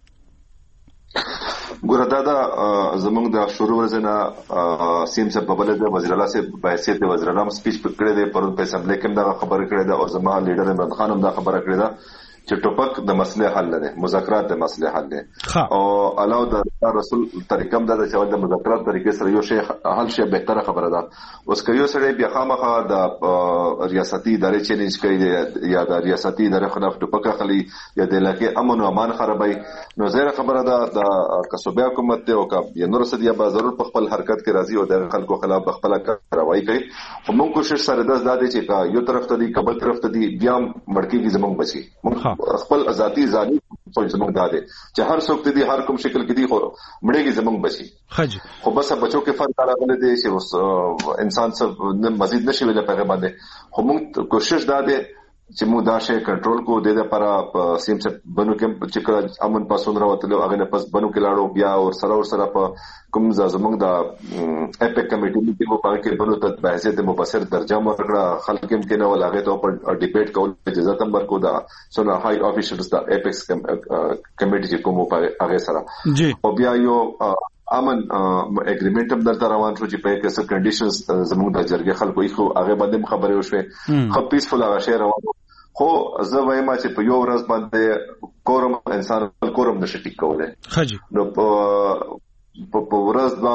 ګوره دا دا زمونږ د شروع ورځنه سیم صاحب په بلد وزیر الله صاحب په حیثیت وزیر الله سپیچ کړی دی پرون په اسمبلی کې دا خبره کړې ده او زما لیډر عمران خان هم دا خبره کړې ده چې ټوپک د مسله حل نه مذاکرات د مسله حل نه او علاوه د رسول طریقم د چې د مذاکرات طریقې سره یو شی حل شي به تر خبره ده اوس کيو سره بیا خامخا د ریاستي ادارې چیلنج کوي یا د ریاستي ادارې خلاف ټوپک خلی یا د علاقې امن او امان خرابای نو زیره خبره ده د کسبه حکومت ته او کا نور سدیا به ضرور په خپل حرکت کې راځي او د خلکو خلاف خپل کاروایی کوي موږ کوشش سره د زده چې یو طرف ته دی قبل طرف ته دی بیا مړکی کی زمونږ بچي خپل ذاتی ځاني په زمونږ داده چې هر څوک دې هر کوم شکل کې دی خو مړېږي زمونږ بچي خجی خو بس بچو کې فرق راغلی دی چې انسان څه مزید نشي ویل په باندې خو موږ کوشش داده چې موږ دا شی کنټرول کو د دې لپاره سیم څه بنو کې چې امن پاسون راوتلو هغه نه پس بنو کې لاړو بیا او سره او سره په کوم زمونږ د اپیک کمیټې کې په پاره کې بنو ته بحث د مبصر درجه ورکړه خلک هم کې نه ولاغه ته په ډیبیټ کول اجازه تم ورکو دا سونه هاي افیشلز د اپیکس کمیټې چې کوم په هغه سره او بیا یو امن اګریمنټ هم درته روان شو چې په کې څه کنډیشنز زموږ د جرګې خلکو یې خو هغه باندې خبرې وشوي خو پیسفل هغه شی روان خو زه وایم چې په یو ورځ باندې کورم انسان کورم نشي ټیک کولای نو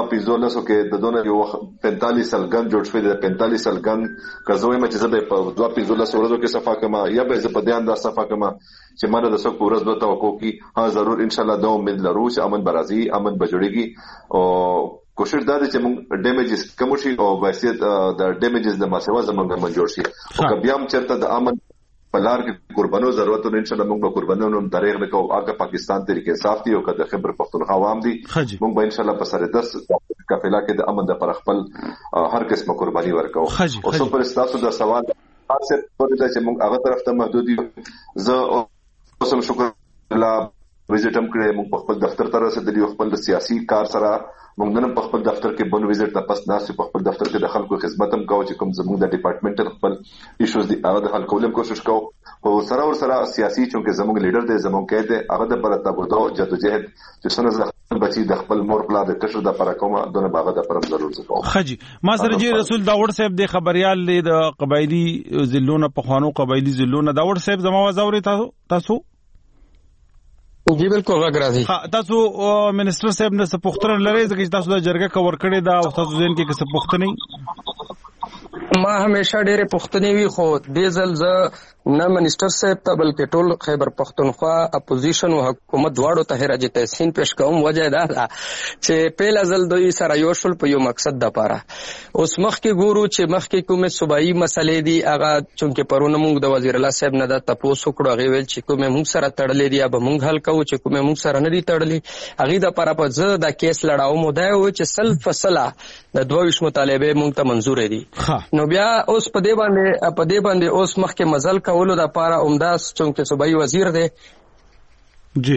پنځولسو کې د دونه یو پینتالیس سلګن جوړ شوی د پینتالیس سلګن کزوې مې چې زه په دوه پنځولس ورځو کې صفه کما یا به زه په دې انداز صفه کما چې مانه د څو ورځ دوه توقع کی ها ضرور ان شاء الله دا امید لرو چې امن برازي امن بجوړيږي او کوشش دا چې موږ ډیمیجز کم شي او وایسیت د ډیمیجز د ماسوا زمونږ منجوړ شي او بیا هم چرته د امن پلار کې قربانو ضرورتونه ان شاء الله موږ به قربانونو تاریخ وکاو هغه پاکستان طریقې انصاف دی او کله خبر پښتونخوا عوام دي موږ به ان شاء الله په سره دس کافلا کې د امن د پر خپل هر قسمه قرباني ورکاو او څو پر تاسو د سوال خاصه په دې چې موږ هغه طرف ته محدود یو زه اوسم شکر الله وزټم کړې موږ په خپل دفتر ته رسیدلی خپل سیاسي کار سره موږ نن په خپل دفتر کې بن وزټ ته پس ناس په خپل دفتر کې د خلکو خدمت هم کوو چې کوم زموږ د ډپارټمنټل خپل ایشوز دي هغه د حل کولو کوشش کوو او سره ور سره سیاسي چې زموږ لیډر دی زموږ کې دی هغه د پرته بده جدوجہد چې څنګه خپل بچي د خپل مور پلا د کشر د پر کومه دونه باغ د پرم ضرور زکو خجی ما سره جی رسول داوود صاحب د خبريال د قبایلی ضلعونو په خوانو قبایلی ضلعونو داوود صاحب زموږ وزوري تاسو تاسو جی بالکل راګ راځي تاسو منسٹر صاحب نه سپوختره لري چې تاسو د جرګه کور کړی دا او تاسو ځین کې سپوختنی ما همیشه ډېر پښتني وی خو د ځل ز نه منسٹر صاحب ته بلکې ټول خیبر پښتونخوا اپوزیشن او حکومت دواړو ته راځي تحسین پیش کوم وجه دا چې پیل ځل دوی سره یو شل په یو مقصد د پاره اوس مخ کې ګورو چې مخ کې کومه صوبایي مسلې دي هغه چې پرونه موږ د وزیر الله صاحب نه د تاسو کړو هغه ویل چې کومه موږ سره تړلې دي به موږ حل کوو چې کومه موږ سره نه دي تړلې هغه د پاره په زه د کیس لړاو مو دی او چې سل فصله د دوه ویش مطالبه موږ ته منزور دي نو بیا اوس په دې باندې په دې باندې اوس مخ کې مزل کولو د پاره عمداس چونکه صوبایي وزیر دی جی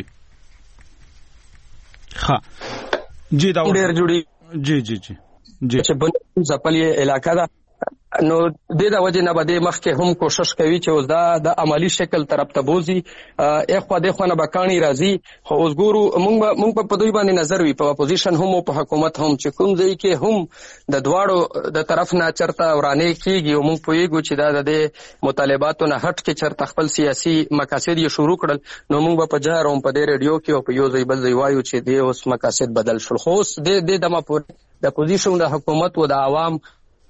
ها جی دا ډېر جوړي جی جی جی جی چې بن ځپلې علاقہ دا نو د دا وجه نه بده مخ کې هم کوشش کوي چې اوس دا د عملی شکل طرف ته بوزي اخوا د خو نه بکانی راځي خو اوس ګورو موږ موږ په دوی باندې نظر وی په اپوزیشن هم او په حکومت هم چې کوم ځای کې هم د دواړو د طرف نه چرته ورانه کیږي او موږ پوهیږو چې دا د مطالباتو نه هټ کې چرته خپل سیاسي مقاصد یې شروع کړل نو موږ په جهر هم په دې رادیو کې او په یو ځای بل ځای وایو چې د اوس مقاصد بدل شول خو اوس د د دمه په د اپوزیشن د حکومت او د عوام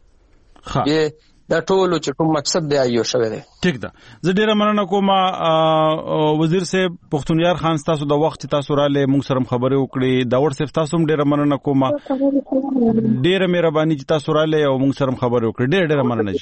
یې دا ټول چې کوم مقصد دی ایو شوی دی ټیک ده زه ډیره مننه کوم وزیر صاحب پښتونیار خان تاسو د وخت تاسو را لې موږ سره خبرې وکړې داوود صاحب تاسو هم ډیره مننه کوم ډیره مهرباني چې تاسو را لې او موږ سره خبرې وکړې ډیره ډیره مننه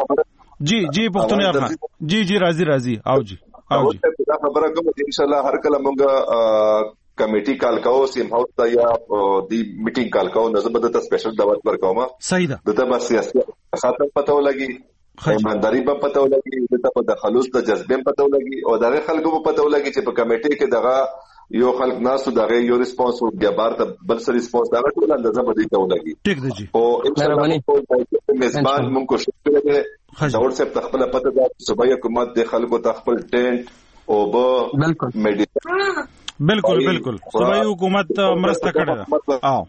جی جی پښتونیار خان جی جی راضي راضي او جی او جی دا خبره کوم ان شاء الله هر کله موږ کمیټي کال کاو سیم هاوس ته یا دی میټینګ کال کاو نه زبده ته سپیشل دعوت ورکوم صحیح ده دته بس سیاسي خاطر پته ولګي ایمانداری په پته ولګي دته په خلوص د جذبې پته ولګي او دغه خلکو په پته ولګي چې په کمیټي کې دغه یو خلک ناسو دغه یو ریسپانس او بیا بار ته بل سره ریسپانس دا ټول اندازه بده ته ولګي ټیک دی جی او ان شاء الله میزبان مونږ کوشش کوو داوود صاحب تخپل پته ده صوبایي حکومت د خلکو تخپل ټینټ او به بالکل میډیکل بالکل بالکل صوبایي حکومت مرسته کړې ده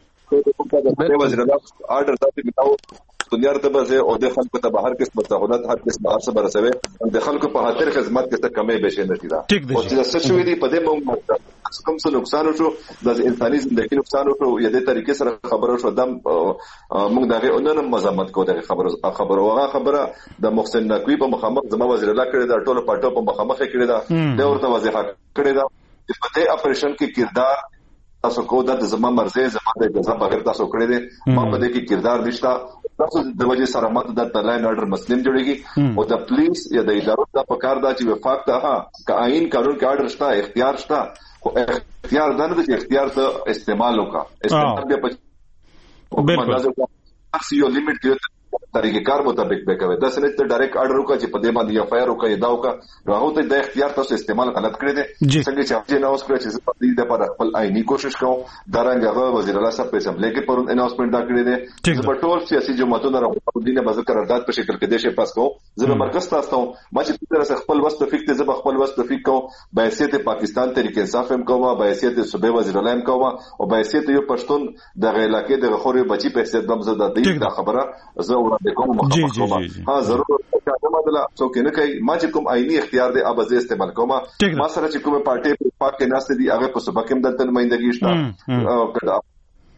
او وزیر الله آرډر داتې متاو دنیا ته به او د خلکو ته بهر قسم سہولت هر قسم ارسه برسوي د خلکو په خاطر خدمت کې څه کمی بشي نه کیدا او چې څه شوې دي په دې موږ کوم څه نقصان وشو د انساني ژوند نقصان وشو یا د طریقې سره خبرو شو دم موږ دغه اونن مزامت کو دغه خبرو خبرو هغه خبره د محسن نقوی په مخامخ زما وزیر الله کړی دا ټولو پټو په مخامخ کړی دا د ورته وظیفه کړی دا په دې اپریشن کې کردار تاسو کو د زما مرزه زما د جزا بغیر تاسو کړی دي ما په دې کې کردار نشتا تاسو د وجه سره ماته د لاین آرډر مسلم جوړیږي او د پولیس یا د ادارو د پکار دا چې وفاق ته ها آئین قانون کې آرډر شته اختیار شته خو اختیار نه د اختیار ته استعمال وکا استعمال بیا په بالکل اکثر یو لیمټ کې طریقې کار مطابق به کوي دا څنګه ته ډایرکټ آرډر وکړي چې په دې باندې یا فایر وکړي دا وکړي راغو ته د اختیار تاسو استعمال غلط کړی دي څنګه چې اپجه ناوس کړی چې په دې لپاره خپل آئینی کوشش کوم درنګ هغه وزیر الله صاحب په اسمبلی کې پرون اناونسمنت دا کړی دي چې په ټول سیاسي جماعتونو راغو دینه بذ قرارداد په شکل کې دیشه پاس کوم زه مرکز تاسو ما چې په سره خپل وست فکر ته زه خپل وست فکر کوم به حیثیت پاکستان طریق انصاف هم کوم به حیثیت صوبې وزیر الله هم کوم او به حیثیت یو پښتون د علاقې د خوري بچي په حیثیت دم زه د دې خبره زه وړاندې کوم جی جی جی ها ضرور مدله څوک نه کوي ما چې کوم آئینی اختیار دی ابزه استعمال کوم ما سره چې کومه پارټي په پاک کې ناست دي هغه په سبا کې هم د نمائندګي شته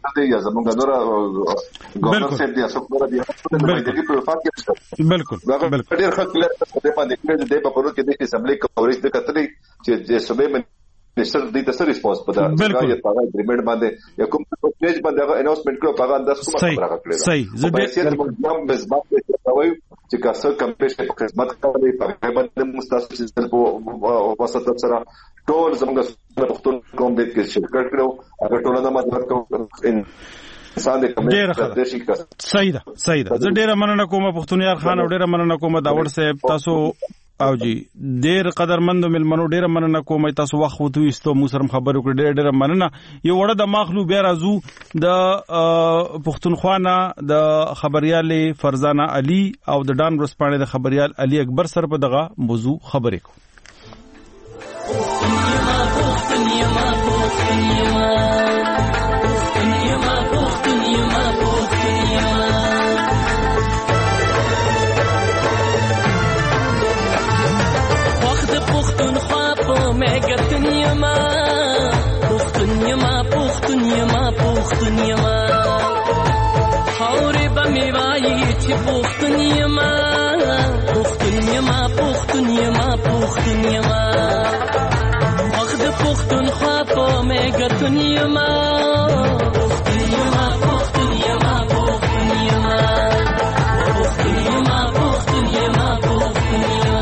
دی یا زمونږ نور ګورنر صاحب دی اسوک نور دی د باندې په وفات کې بالکل بالکل ډېر خلک په باندې کې د په پروت کې د اسمبلی کوریج د کتلې چې د صوبې نشر دې تاسو ریسپانس پتا چې هغه اګریمنٹ باندې یا کوم پروسیج باندې هغه اناونسمنت کړو په انداز کومه خبره کړې ده صحیح زه دې موږ مزبات کوي چې کاسه کمپیشن په خدمت کوي په باندې مستاسو په واسطه سره ټول زموږ پښتون قوم دې کې شرکت کړو هغه ټول نه مدد کوي انسان دې کمې صحیح ده صحیح ده زه ډیره مننه کوم پښتون یار خان او ډیره مننه کوم داوړ صاحب تاسو او جی ډیر قدرمند ملمنو ډیر مننه کوم تاسو وخت وته استو مو سره خبرو کړ ډیر ډیر مننه یو وړه د ماخلو بیا راځو د پښتونخوا نه د خبريال فرزانه علي او د ډان ورسپانې د خبريال علي اکبر سره په دغه موضوع خبرې کو मैं गतनियमा पुख्तनियमा पुख्तनियमा पुख्तनियमा हाउरे बमेवाई छि पुख्तनियमा पुख्तनियमा पुख्तनियमा पुख्तनियमा वक्त पुख्तनख्वा पो मैं गतनियमा पुख्तनियमा पुख्तनियमा पुख्तनियमा पुख्तनियमा पुख्तनियमा पुख्तनियमा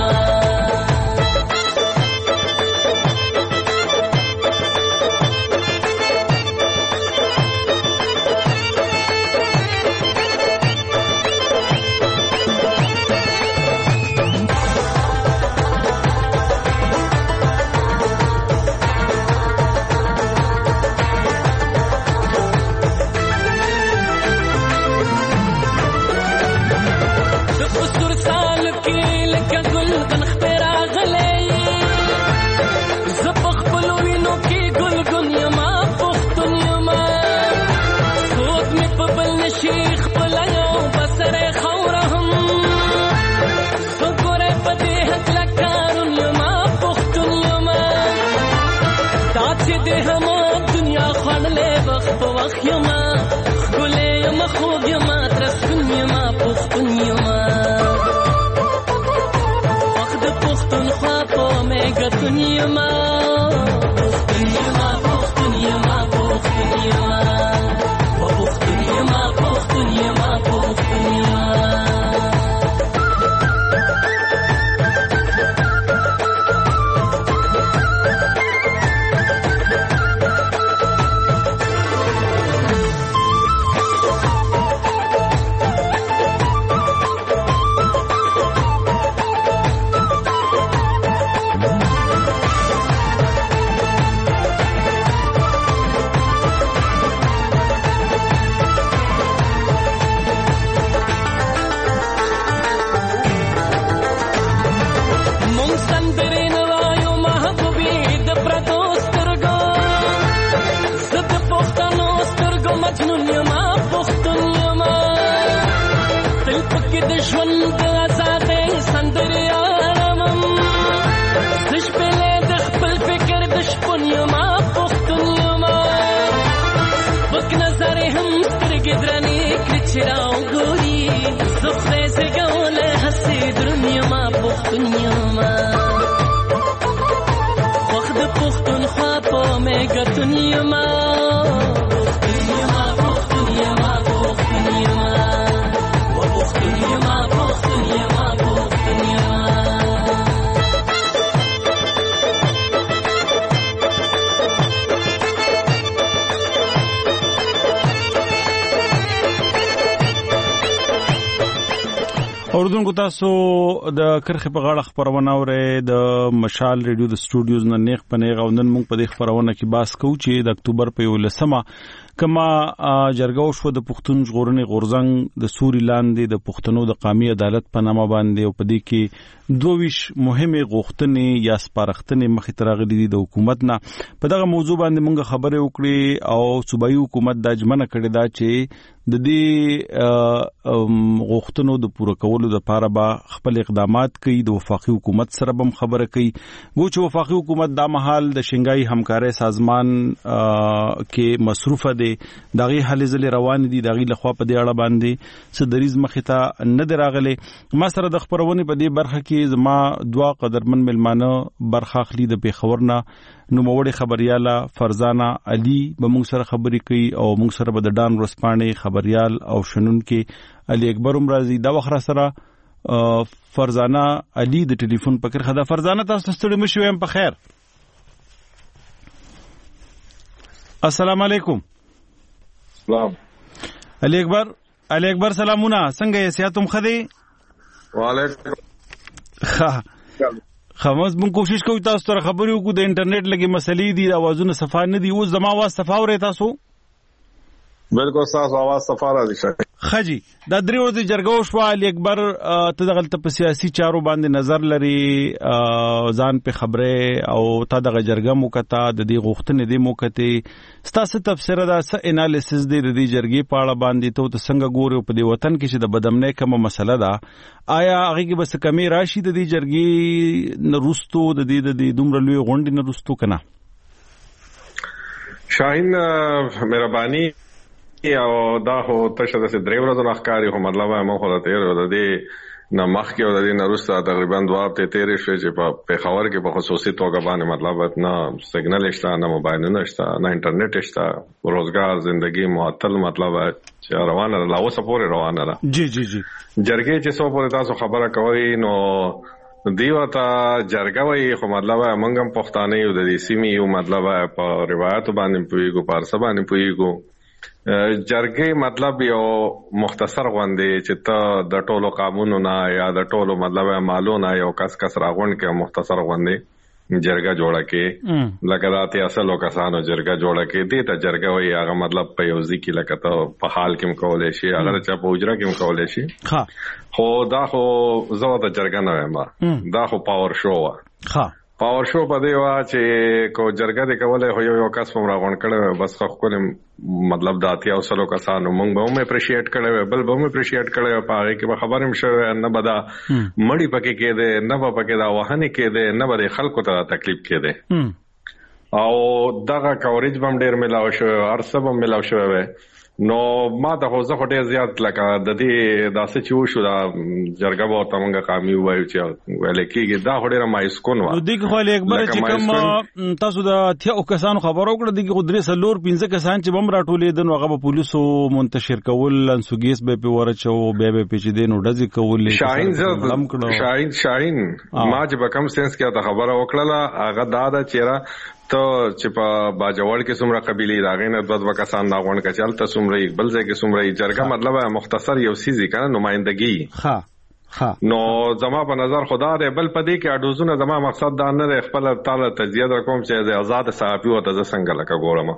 اوردونکو تاسو د کرخه په غاړه خبرونه اورئ د مشال ریډیو د سټوډیوز نه نیغ پنیغ او نن موږ په دې خبرونه کې باس کوو چې د اکتوبر په ولسمه کما جرګه شو د پښتون ژغورنې غورزنګ د سوري لاندې د پښتنو د قومي عدالت په نامه باندې او په دې کې دوه مهمه غوښتنې یا سپارښتنې مخې ته راغلي دي د حکومت نه په دغه موضوع باندې موږ خبرې وکړې او صوبایي حکومت د اجمنه کړې ده چې د دې غوښتنو د پوره کولو د پاره به خپل اقدامات کوي. د وفاقي حکومت سره هم خبره کوي. گو چې وفاقي حکومت دا مهال د شنګای همکارۍ سازمان کې مصروفه دی, دغه هلې ځلې روان دي, دغه لخوا په دې اړه باندې څه دریز مخې ته نه دی راغلی. ما سره د خبرونې په دې برخه کې زما دوا قدرمن ملمانه برخه اخلي. د پیښور نه نوموړې خبرياله فرزانه علي به موږ سره خبرې کوي او موږ سره به د ډان ورسپانې خبريال او شنونکي علي اکبر هم راځي. دا وخت سره فرزانه علي د ټلیفون پکې خدا. فرزانه تاسو ستړي مشو هم په خیر. السلام علیکم. سلام علي اکبر. علي اکبر سلامونه, څنګه یې؟ صحتم خدي؟ وعلیکم. ها خمس مون کوشش کوو تاسو سره خبرې وکړو. د انټرنیټ لګي مسلې دي, اوازونه صفا نه دي. اوس زما आवाज صفا اورئ تاسو؟ بالکل تاسو आवाज صفا راځي شي. خجی دا درې ورځې جرګه وشوه. علي اکبر ته دغلته په سیاسي چارو باندې نظر لري, ځان په خبره او تا دغه جرګه مو کته, د دې غوښتنې دې مو کته, ستاسو تفسیر دا څه انالیسس دی د دې جرګې په اړه باندې؟ ته څنګه ګوري په دې وطن کې چې د بدامنۍ کومه مسله ده, آیا هغه کې بس کمی راشي د دې جرګې نرستو, د دې د دومره لوی غونډې نرستو کنه؟ شاهین مهرباني او دا هو تشه د درې ورځې راخکاری, خو مطلب ما خو د تیر د دې نه مخکې او د دې نرسته تقریبا دوه هفته تیرې شوې چې په پیښور کې په خصوصي توګه باندې مطلب نه سیګنل شته, نه موبایل نه شته, نه انټرنیټ شته, روزګار زندگی معطل مطلب چې روانه ده, لا اوسه پورې روانه ده. جی جی جی جرګې چې څو پورې تاسو خبره کوي نو دیو ته جرګه وایي, خو مطلب موږ هم پښتانه یو, د دې سیمې یو, مطلب په روایت باندې پوهیږو, په ارسه باندې پوهیږو. جرګې مطلب یو مختصر غونډه چې ته د ټولو قانونونو یا د ټولو مطلب مالونو یو کس کس راغون کې مختصر غونډه جرګه جوړه کې, لکه دا ته اصل کسانو جرګه جوړه کې دي ته جرګه وایي. هغه مطلب په یو ځکه لکه ته په حال کې کولای شي, هغه چې په اجرا کې کولای شي. ها خو دا خو زو د جرګه نه وایم, دا خو پاور شو وا. ها پاور شو په دی وا چې کو جرګه دې کولای خو یو کس په راغون کړي, بس خو مطلب د اتیا او سلو کسانو مونږ به هم اپریشیټ کړو, بل به هم اپریشیټ کړو, په هغه کې به خبرې مشوي نه بدا مړی پکې کېده, نه به پکې دا وهنه کېده, نه به خلکو ته تکلیف کېده, او دغه کوریج بم ډیر ملاو شو, ارسه بم ملاو شو. نو ما د خوځه هټه زیات لکه د دې داسې چې وشو دا جرګه به تمنګ قامي وایو چې ولې کېږي دا هټه مایس کون و. نو دغه خو علي اکبر چې کوم تاسو د اتیا کسانو خبرو کړ, دغه قدرت سلور پنځه کسان چې بم راټولې دن هغه په پولیسو منتشر کول, انسوګیس به په ورچو به به پیچ دین وډځي کول. شاهین شاهین شاهین ما چې په کم سنس کې دا خبره وکړه, هغه دا دا چیرې ته چې په باجوړ کې څومره قبيله راغې نه دوه کسان ناغون کچل ته څومره بل ځای کې څومره جرګه, مطلب مختصر یو سیزي کنه نمائندګي. ها ها نو زما په نظر خدا دې بل پدې کې اډوزونه, زما مقصد دا نه دی خپل تعالی تجزیه در کوم چې آزاد صحافي او تاسو څنګه لکه ګورم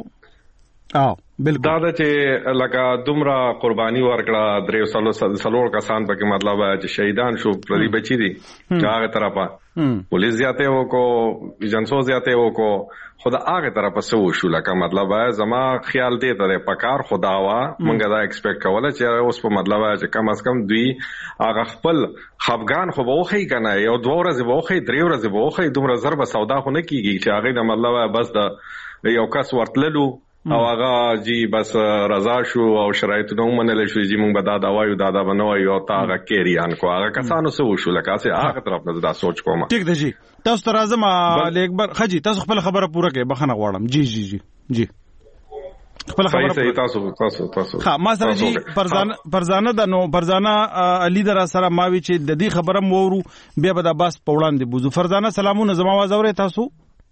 او او بالکل دا چې لکه دومره قرباني ورکړه درې سلو سلور کسان پکې, مطلب چې شهیدان شو پردي بچی دي هغه طرفه پولیس زیاته وکړو, ایجنسو زیاته وکړو, خدا هغه طرفه سو شو لکه مطلب زما خیال دی ته پکار خدا وا مونږ دا ایکسپیکټ کوله چې اوس په مطلب چې کم از کم دوی هغه خپل خفغان خو وخی کنه, یو دوه ورځې وخی, درې ورځې وخی, دومره ضرب سودا خو نه کیږي چې هغه مطلب بس د یو کس ورتللو او هغه جی بس رضا شو او شرایط نو منل شو چې مونږ به دا دا وایو دا دا بنوي او تا هغه کېریان کو هغه کسانو سو شو لکه سه هغه طرف نه دا سوچ کوم. ٹھیک ده جی تاسو تر اعظم علي اکبر خجی تاسو خپل خبره پوره کړئ, بخنه غواړم. جی جی جی جی خپل خبره صحیح تاسو تاسو تاسو ها ما سره جی پرزانه پرزانه د نو پرزانه علي در سره ما وی چې د دې خبره مورو بیا به د باس پوړاندې بوزو. فرزانه سلامونه, زما आवाज اورئ تاسو؟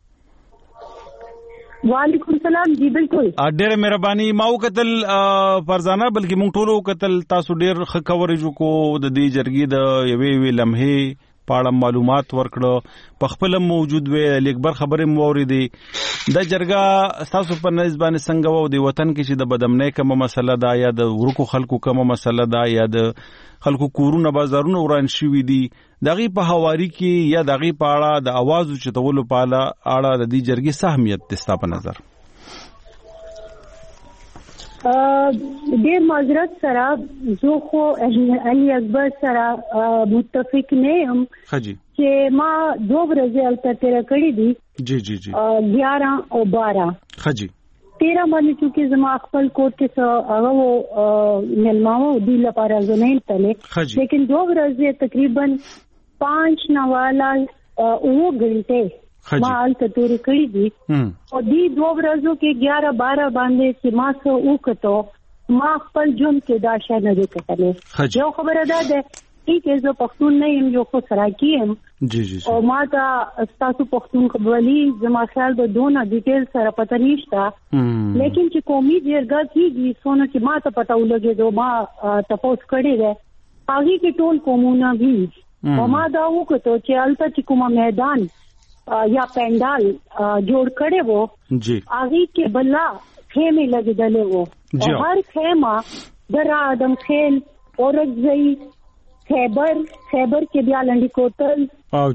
وعلیکم السلام. جی بالکل ډېر مهرباني. ما وکتل فرزانه, بلکې مونږ ټول وکتل, تاسو ډېر ښه کوریج وکړو د دې جرګې د یوې یوې لمحې پاړه معلومات ورکړه, په خپل موجود وی علي اکبر خبره مو اوریدې. د جرګه تاسو په نسبانه څنګه وو د وطن کې چې د بدامنۍ کومه مسله ده, یا د ورکو خلکو کومه مسله ده, یا د خلکو کورونه بازارونه وران شوي دي, دغه په حواري کې یا دغه په اړه د आवाज چتولو په اړه د دې جرګې سهمیت دستا په نظر؟ ډیر معذرت سره زه خو علي اکبر سره متفق نه یم چې ما دوه ورځې الته تیر کړې دي جی جی جی ګیارہ او بارہ خجی تیرہ باندې چې زما خپل کوټ کې هغه ملماو دی لپاره زنه تله لیکن دوه ورځې تقریبا پانچ نوالا او غنټه ما الته تیر کړې دي او دی دوه ورځو کې ګیارہ بارہ باندې چې ما سو وکړو ما خپل جون کې دا شای نه وکړلې یو خبره ده چې زه پښتون نه یم یو خو سراکی یم جی جی او ما ته تاسو پښتون قبولي زما خیال د دونه ډیټیل سره پته نشته لیکن چې قومي جرګه کیږي سونه چې ما ته پته ولګي دوه ما تاسو کړی ده هغه کې ټول قومونه وی او ما دا وکړو چې الته چې کومه میدان یا پندال جوړ کړي وو جی هغه کې بلا خیمه لګیدلې وو او هر خیمه درا ادم خیل اورځي خیبر خیبر کې بیا لنډی کوتل او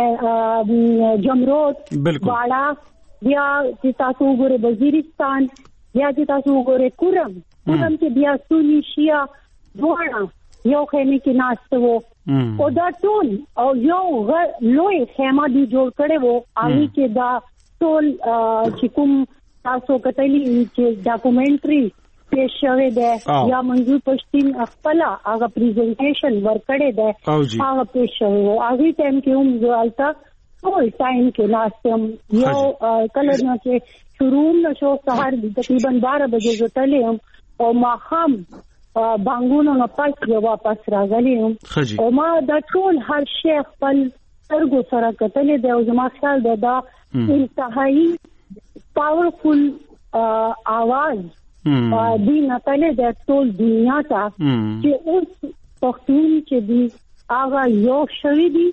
جی جمرود بالا بیا چې تاسو وګورئ وزیرستان بیا چې تاسو وګورئ کورم کورم کې بیا سونی شیا دوه یو خیمه کې ناشته وو او دا ټول او یو لوی خیمه دی جوړ کړي وو هغه کې دا ټول چې کوم تاسو کتلی چې ډاکومنټري پیش شوی دی یا منظور پښتين خپل هغه پریزنټیشن ورکړی دی هغه پیش شوی وو هغه ټایم کې هم زالتا ټول ټایم کې ناشتم یو کله نو چې شروع نشو سهار تقریبا بارہ بجې زتلې او ما هم بانګونو نه پاتې واپس راغلی یم او ما دا ټول هر شی خپل سترګو سره کتلې دی او زما خیال دی دا انتهایی پاورفل آواز دی نتلې دی ټول دنیا ته چې اوس پښتون چې دی هغه یو شوی دی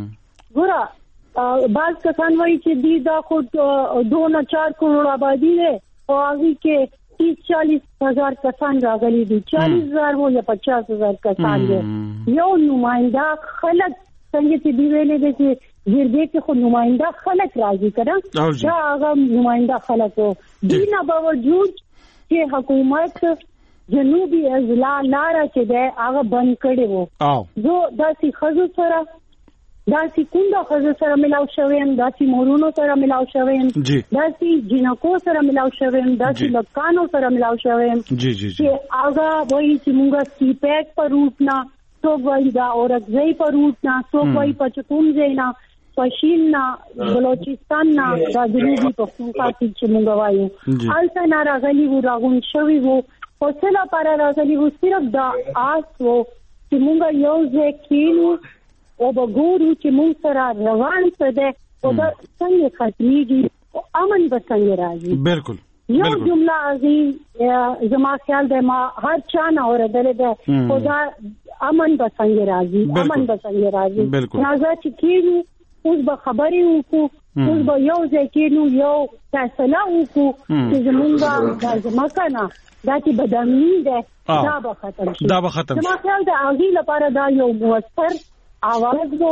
ګوره بعض کسان وایي چې دی دا خو دو نه چار کروڑ آبادی دی او هغه کې तीस चालीस हजार कसान रागली दी चालीस हजार हो या पचास हजार कसान है यो नुमाइंदा खलक संगीत दिवेले दे कि गिरगे के खो नुमाइंदा खलक राजी करा क्या आगम नुमाइंदा खलक हो बिना बावजूद कि हुकूमत जनूबी अजला लारा के दे आगा बंद करे वो जो दासी खजू सरा داسي کومه خزه سره ملاو شویم داسي مورونو سره ملاو شویم داسي جنکو سره ملاو شویم داسي لکانو سره ملاو شویم جی جی جی آغا وای چې موږ سی پیک پر روټنا څوک وای دا اورګزئی پر روټنا څوک وای پچکوم زینا پښین نا بلوچستان نا د جنوبي پښتونخوا چې موږ وایو الته ناراغلی و راغون شوی وو حوصله پر راغلی وو صرف دا آس وو چې موږ یو ځای کینو او بګورو چې مون سره روان څه ده او دا څنګه ختميږي او امن به څنګه راځي بالکل یو جمله ازي زما خیال ده ما هر چا نه اوریدل ده او دا امن به څنګه راځي امن به څنګه راځي راځي چې کینو اوس به خبرې وکړو اوس به یو ځای کینو یو فیصله وکړو چې زمونږ د ځمکنه دا چې بدامني ده دا به ختم شي دا به ختم زما خیال ده اغي لپاره دا یو موثر आवाज वो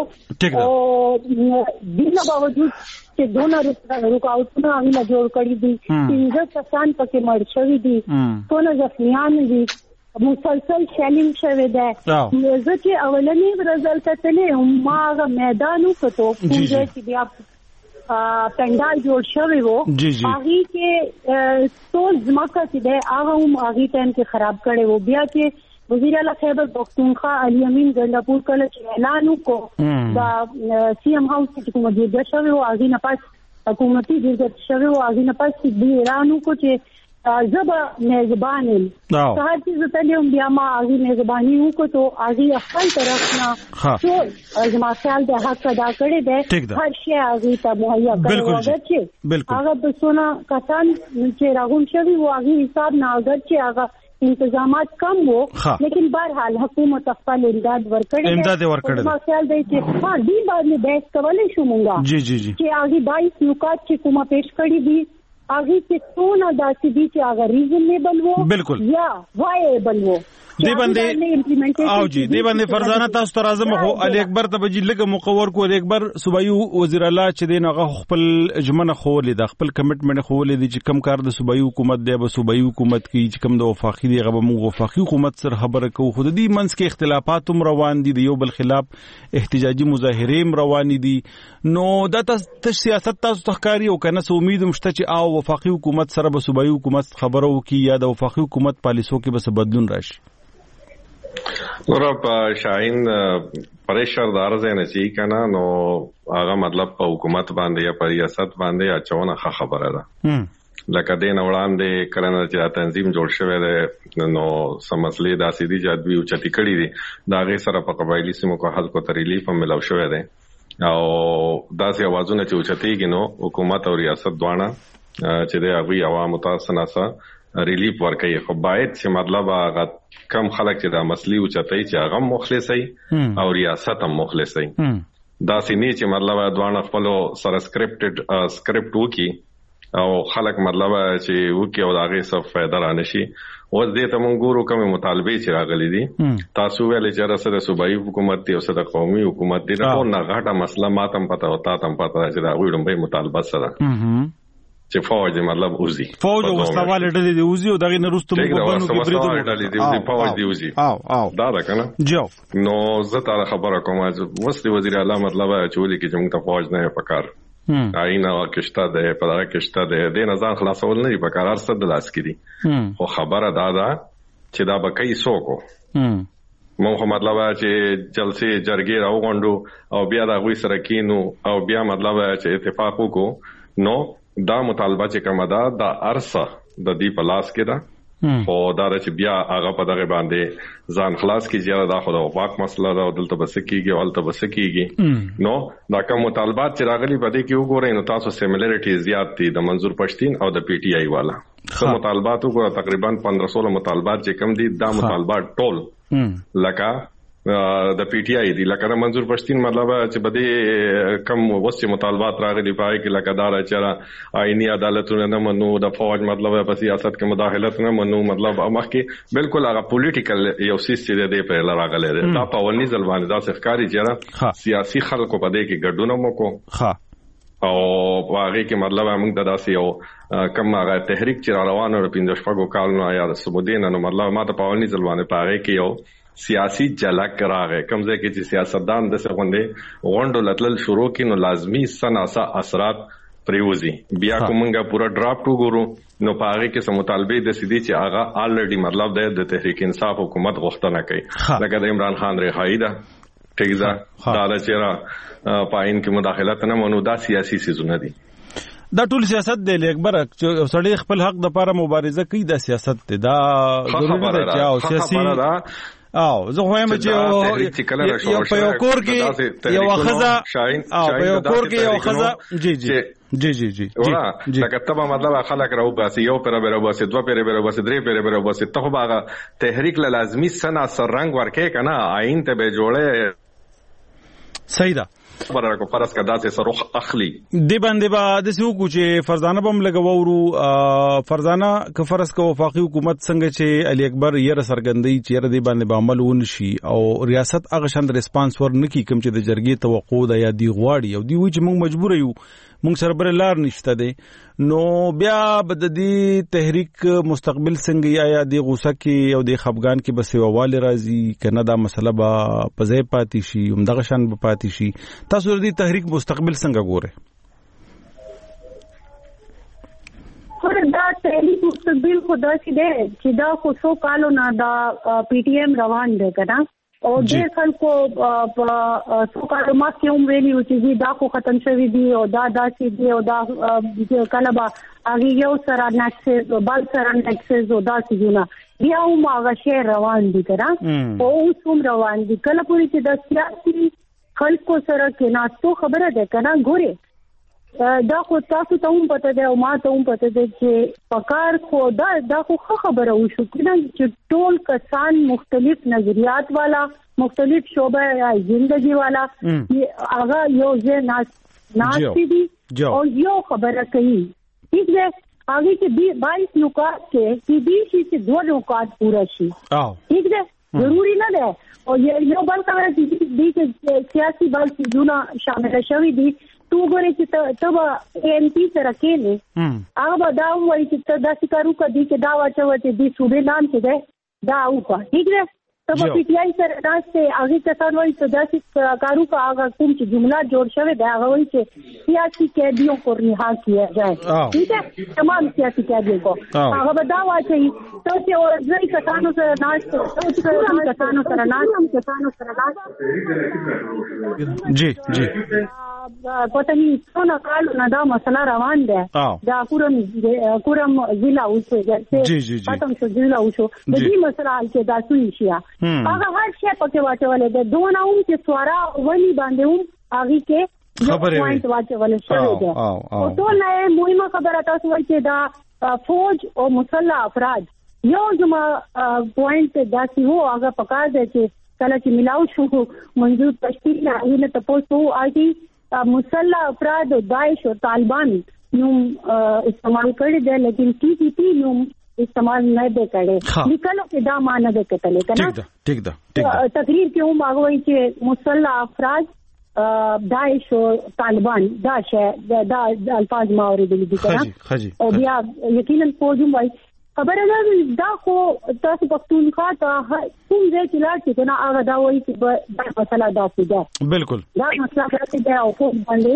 बिना बावजूद कि दोनों रुकावटों आगे जोड़ करी दी इंजर कसान पके मर छवी दी कोना जख्मियान दी मुसलसल शेलिंग शवे दे ये कि अवलनी रिजल्ट तले उम्मा का मैदानों को तो पूरे की भी आप पंडाल जोड़ शवे वो आगे के तो जमाका की दे आगा उम आगे टाइम के खराब करे वो बिया के वजीर आला खैबर पख्तूनख्वा अली अमीन गंडापुर कल ऐलान को दा सीएम हाउस की मौजूदा शवे वो आगे न पास हुकूमती जिरगत शवे वो आगे न पास दी ऐलान को चे जब मेजबान हर चीज तले हम बिया मा आगे मेजबानी हूं को तो आगे अफल तरफ ना तो जमा ख्याल दे हक अदा करे दे हर शे आगे ता मुहैया करे अगर चे अगर सोना कसान चे रागुन शवी वो आगे हिसाब ना अगर चे आगा इंतजामात कम हो लेकिन बहरहाल हुकूमत अफल इमदाद वर्कड़े इमदाद वर्कड़े ख्याल दे कि हां दी बाद में बहस कवले शुमूंगा जी जी जी कि आगे बाईस नुकात की कुमा पेश करी दी आगे के सोना दासी दी कि अगर रीजनेबल हो बिल्कुल या वायेबल हो دی باندې او جی دی باندې فرزانه تاسو ته راځم خو علي اکبر ته بجې لګه مقور کو علي اکبر صوبایي وزیر اعلی چې دی نو خپل جمنه خولې د خپل کمټمنټ خولې دي چې کم کار د صوبایي حکومت دی به صوبایي حکومت کې چې کم د وفاقي دی غو موږ وفاقي حکومت سره خبره کوو خو د دې منځ کې اختلافات هم روان دي د یو بل خلاف احتجاجي مظاهره هم روان دي نو دا تاسو سیاست تاسو تخکاری او کنه سو امید مشته چې او وفاقي حکومت سره به صوبایي حکومت خبرو کی یا د وفاقي حکومت پالیسو کې به بدلون راشي ورپ شاهین پریشر دار زنه چی کنه نو هغه مطلب په حکومت باندې یا په ریاست باندې اچونه ښه خبره ده لکه دین وړاندې کړنه چې تنظیم جوړ شوی دی نو سمسلې د اسیدي جادوی او چتی کړی دي دا غي سره په قبایلی سیمو کو حل کو تریلیف هم ملو شوی دی او داسې اوازونه چې اوچتيږي نو حکومت او ریاست دواړه چې د هغه عوامو تاسو ناسا ریلیف ورکوي خو باید چې مطلب هغه کم خلک چې د مسلې اوچتای چې هغه مخلصي او ریاست هم مخلصي دا سینې چې مطلب دواړه خپل سره سکرپټډ سکرپټ وکي او خلک مطلب چې وکي او داغه څه فائدہ را نشي او دې ته مونږ ګورو کوم مطالبه چې راغلي دي تاسو ویلې چې راسره صوبایي حکومت دی او سره قومي حکومت دی دا نه غاټه مسله ماتم پته وتا تم پته چې دا وړم به مطالبه سره چې فوج مطلب اوزي فوج او واستواله ډلې دی اوزي او دغه نرستو موږ بنو کې بریدو ډلې دی اوزي فوج دی اوزي او او دا دا کنه جو نو زه تا خبره کوم چې وسلي وزیر اعلی مطلب چې ولي کې موږ ته فوج نه پکار آینه کشته ده په دغه کشته ده د نظام خلاصول نه پکار هر څه د لاس کې دي خو خبره دا ده چې دا به کوي سوکو مونږ مطلب چې جلسه جرګې راوغونډو او بیا دا غوي سره کینو او بیا مطلب چې اتفاق وکړو نو دا مطالبه چې کومه ده دا ارسه د دې په لاس کې ده خو دا چې بیا هغه په دغه باندې ځان خلاص کی زیاده دا خو د واک مسله ده او دلته بس کیږي او دلته بس کیږي نو دا کوم مطالبات چې راغلي په دې کې وګورئ نو تاسو سیملریټی زیات دي د منظور پښتين او د پی ټی آی والا کوم مطالبات وګورئ تقریبا پندرہ سولہ مطالبات چې کم دي دا مطالبات ټول لکه د پی ټی آی دی لکه د منظور پښتين مطلب چې بده کم وسه مطالبات راغلي پای کې لکه دار چې آئینی عدالتونه نه منو د فوج مطلب په سیاست کې مداخلت نه منو مطلب مخکې بالکل هغه پولیټیکل یو سیستم دی په لراغله دی دا په ونی ځلوان دا ښکاری چې سیاسي خلکو په دې کې ګډون مو ها او هغه کې مطلب موږ د داسې یو کم هغه تحریک چې روانه په پنځه شپږو کالونو یا د سمودین نو مطلب ما ته په ونی ځلوان په هغه کې یو سیاسي جلک راغې کمزې کې چې سیاستدان د څه غونډې غونډو لتل شروع کینو لازمی سناسا اثرات پریوزي بیا کومنګه پورا ډراپ وګورو نو پاره کې سم مطالبه د سيدي چې هغه الریډي مطلب د تحریک انصاف حکومت غوښتنه کوي لکه د عمران خان رهایی ده ټیک ده دا د چیرې پاین کې مداخلت نه منو دا سیاسي سيزونه دي دا ټول سیاست دی اکبر چې سړی خپل حق د لپاره مبارزه کوي دا سیاست دی دا ضروري ده چې سیاسي او زه وایم چې یو په یو کور کې یو خزه او په یو کور کې یو خزه جی جی جی جی جی جی دا کتابه مطلب خلک راو باسي یو پر بره باسي دوه پر بره باسي درې پر بره باسي ته باغه تحریک لازمی سنا سر رنگ ورکه کنه آئین ته به جوړه صحیح ده خبره کو فرض کدا چې سروخ اخلي دی باندې با د سو کو چې فرزانه بم لګوورو فرزانه ک فرض کو وفاقي حکومت څنګه چې علي اکبر یې سرګندۍ چې دی باندې به عمل ونشي او ریاست هغه شند ریسپانس ورنکي کوم چې د جرګې توقع ده یا دی غواړي او دی وی چې موږ مجبور یو موږ سره بر لار نشته دي نو بیا بد دي تحریک مستقبل څنګه یا یا دی غوسه کې او دی خفغان کې بس یوواله راځي کنه دا مسله به پځې پاتې شي هم دغه شان به پاتې شي تاسو د تحریک مستقبل څنګه ګوره خو دا تحریک مستقبل خدا چې ده چې دا خو څو کالو نه دا پی ټی ایم روان دی کنه او د خلکو په څو کالو ما کې هم ویلي چې دا خو ختم شوی دی او دا داسې دی او دا کله به هغه یو سره نکسس بل سره نکسس او داسې نه بیا هم هغه شی روان دي کنه او اوس روان دي کله پوری چې د سیاسي خلکو سره کې ناستو خبره ده کنه ګوره دا خو تاسو ته هم پته ده او ما ته هم پته ده چې پکار خو دا دا خو خبره وشو کنه چې ټول کسان مختلف نظریات والا مختلف شعبه زندگی والا هغه یو ځای ناس ناس دي او یو خبره کوي ٹھیک ده आगे के बाईस नुकात के कि बीस से दो नुकात पूरा शी ठीक है जरूरी न है और ये यो बल का दी के सियासी बल की जुना शामिल शवी दी तू गोरे कि तब एमपी से रखेले अब दाव वही कि दस करू का दी के दावा चवते दी सूबे नाम के दे दाऊ का ठीक है तब पीटीआई सर राज से आगे कसान वही तो दस कारू का आगा कुम की जुमला जोड़ शवे दे वही से सियासी कैदियों को रिहा किया जाए ठीक है तमाम सियासी कैदियों को अब दावा चाहिए तो से और जई किसानों से नाश तो किसानों से नाश हम किसानों से नाश जी जी पता नहीं सोना काल नदा मसला रवान दे दा कुरम कुरम जिला उसे जैसे खत्म से जिला उसो बड़ी मसला हल के दासु इशिया अगर हर शे पके वाटे वाले दे दोना उन के स्वरा वनी बांधे उन आगे के पॉइंट वाटे वाले शो दे तो नए मुहिमा खबर आता सो के दा फौज और मुसल्ला अफराद यो जुमा पॉइंट दासी हो अगर पका दे के कल की मिलाऊ शो मंजूर तश्कील आई ने तपोसो आई मुसल्ला अफराद दाइश और तालिबान यूं इस्तेमाल कर दे लेकिन की की थी यूं इस्तेमाल न दे करे निकलो के दाम आना दे के तले करना ठीक दा ठीक दा तकरीर के उम आगवई के मुसल्ला अफराद दाइश और तालिबान दाश है दा अल्फाज मावरी दिली दी करना और बिया यकीनन फौजुम भाई खबर है दा को दस पख्तूनख्वा ता तुम जे चिला के ना आगा दा वही दा मसला दा से जा बिल्कुल दा मसला करते जा और बंदे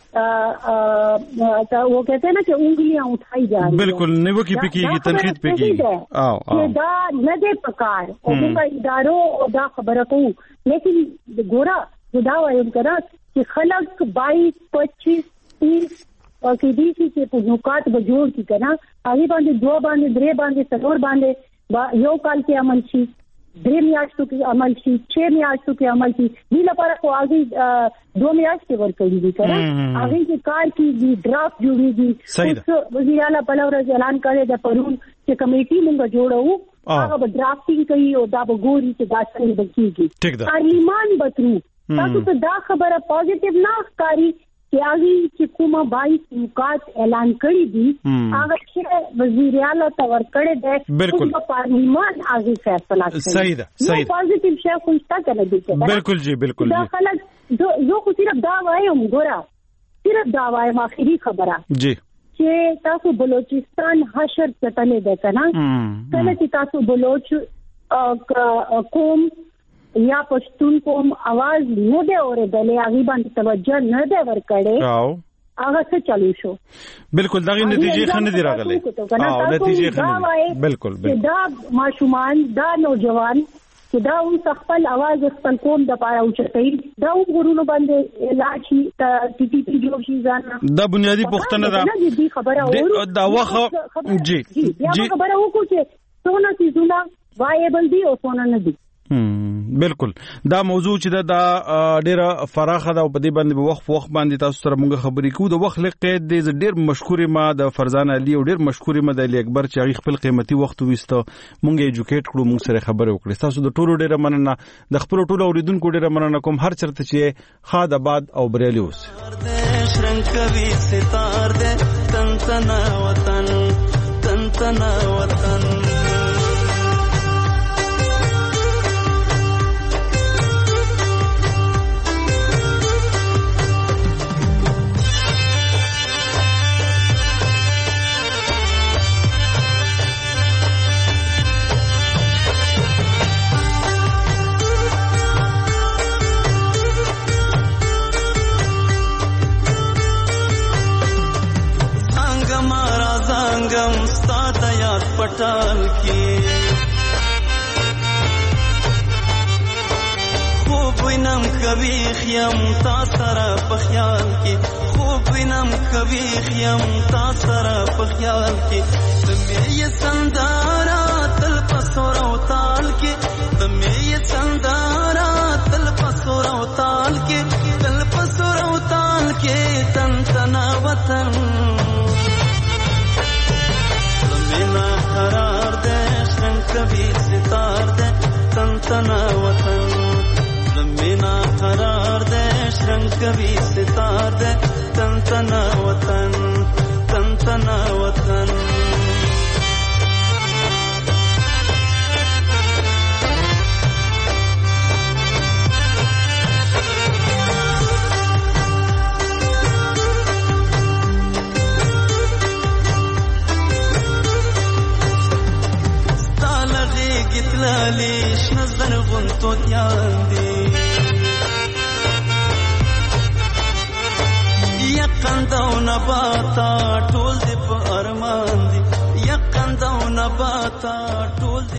तो वो कहते हैं ना कि उंगलियां उठाई जा रही बिल्कुल निवो की पिकी की तनकीद पे की आओ आओ दा नदे प्रकार और उनका इदारों और दा खबर को लेकिन गोरा दावा ये करा कि खलक बाईस पच्चीस तीस और की बीसी के नुकात बजोड़ की करना आगे बांधे दो बांधे द्रे बांधे सलोर बांधे यो काल के अमल छी द्रे मियाशों की अमल छी छह मियाशों के अमल छी नीला पारा को आगे दो मियाश के वर्क करी करना आगे की कार की भी ड्राफ्ट जो भी वज़ीर आला पलवरज ऐलान करे द परून के कमेटी में जोड़ो आगे ड्राफ्टिंग कही और दा गोरी के दास्तान बची की पार्लिमान बतरू ताकि तो दा खबर पॉजिटिव ना कारी कि आगे की कुमा बाईस नुकात ऐलान करी दी अगर छह वजीर आला तवर करे दे बिल्कुल पार्लिमान आगे फैसला सही दा सही पॉजिटिव शेयर कुछ कर दी बिल्कुल जी बिल्कुल दाखलत जो जो कुछ सिर्फ दावा है हम गोरा सिर्फ दावा है आखिरी खबर जी कि तासु बलोचिस्तान हशर चतले देता ना कल की तासु बलोच कौम या पश्तून को आवाज न दे और दले आगे बंद तवज्जो न दे वर करे आगे से चालू शो बिल्कुल दागी नतीजे खन दे रागले हां नतीजे खन बिल्कुल बिल्कुल दा माशुमान दा नौजवान कि दा उन सखल आवाज खपल कोम द पाया उचतई दा उन गुरुनो बंदे लाठी टीटीपी जोशी जाना दा बुनियादी पुख्तन दा जी खबर है दा वख जी जी खबर है को सोना की जुना वायबल दी और सोना न दी هم بالکل دا موضوع چې دا ډیره فراخه ده او په دې باندې وخت وخت باندې تاسو سره موږ خبرې کوو د وخت لقید دې ډیر مشکورې ما د فرزان علي او ډیر مشکورې ما د علي اکبر چې هغه خپل قیمتي وخت وسته موږ ایجوکیټ کړو موږ سره خبرې وکړې تاسو د ټولو ډیره مننه د خپل ټولو اوریدونکو ډیره مننه کوم هر چرته چې خاد آباد او بریالي اوس شرنکوي ستار دې تن تن وطن تن تن وطن पटाल की खूब विनम कभी खियम तासरा पख्याल की खूब विनम कभी खियम तासरा पख्याल की तुम्हें ये संदारा तल पसोरा ताल के तुम्हें ये संदारा तल पसोरा ताल के तल पसोरा ताल के तन तना वतन ना करार दे शरण कभी सितार दे तन तना वतन ज़मीना करार दे शरण कभी सितार दे तन तना वतन तन तना वतन کتلالې شنه زرغون توتیان دي یقند او نباتا ټول دې په ارمان دي یقند او نباتا ټول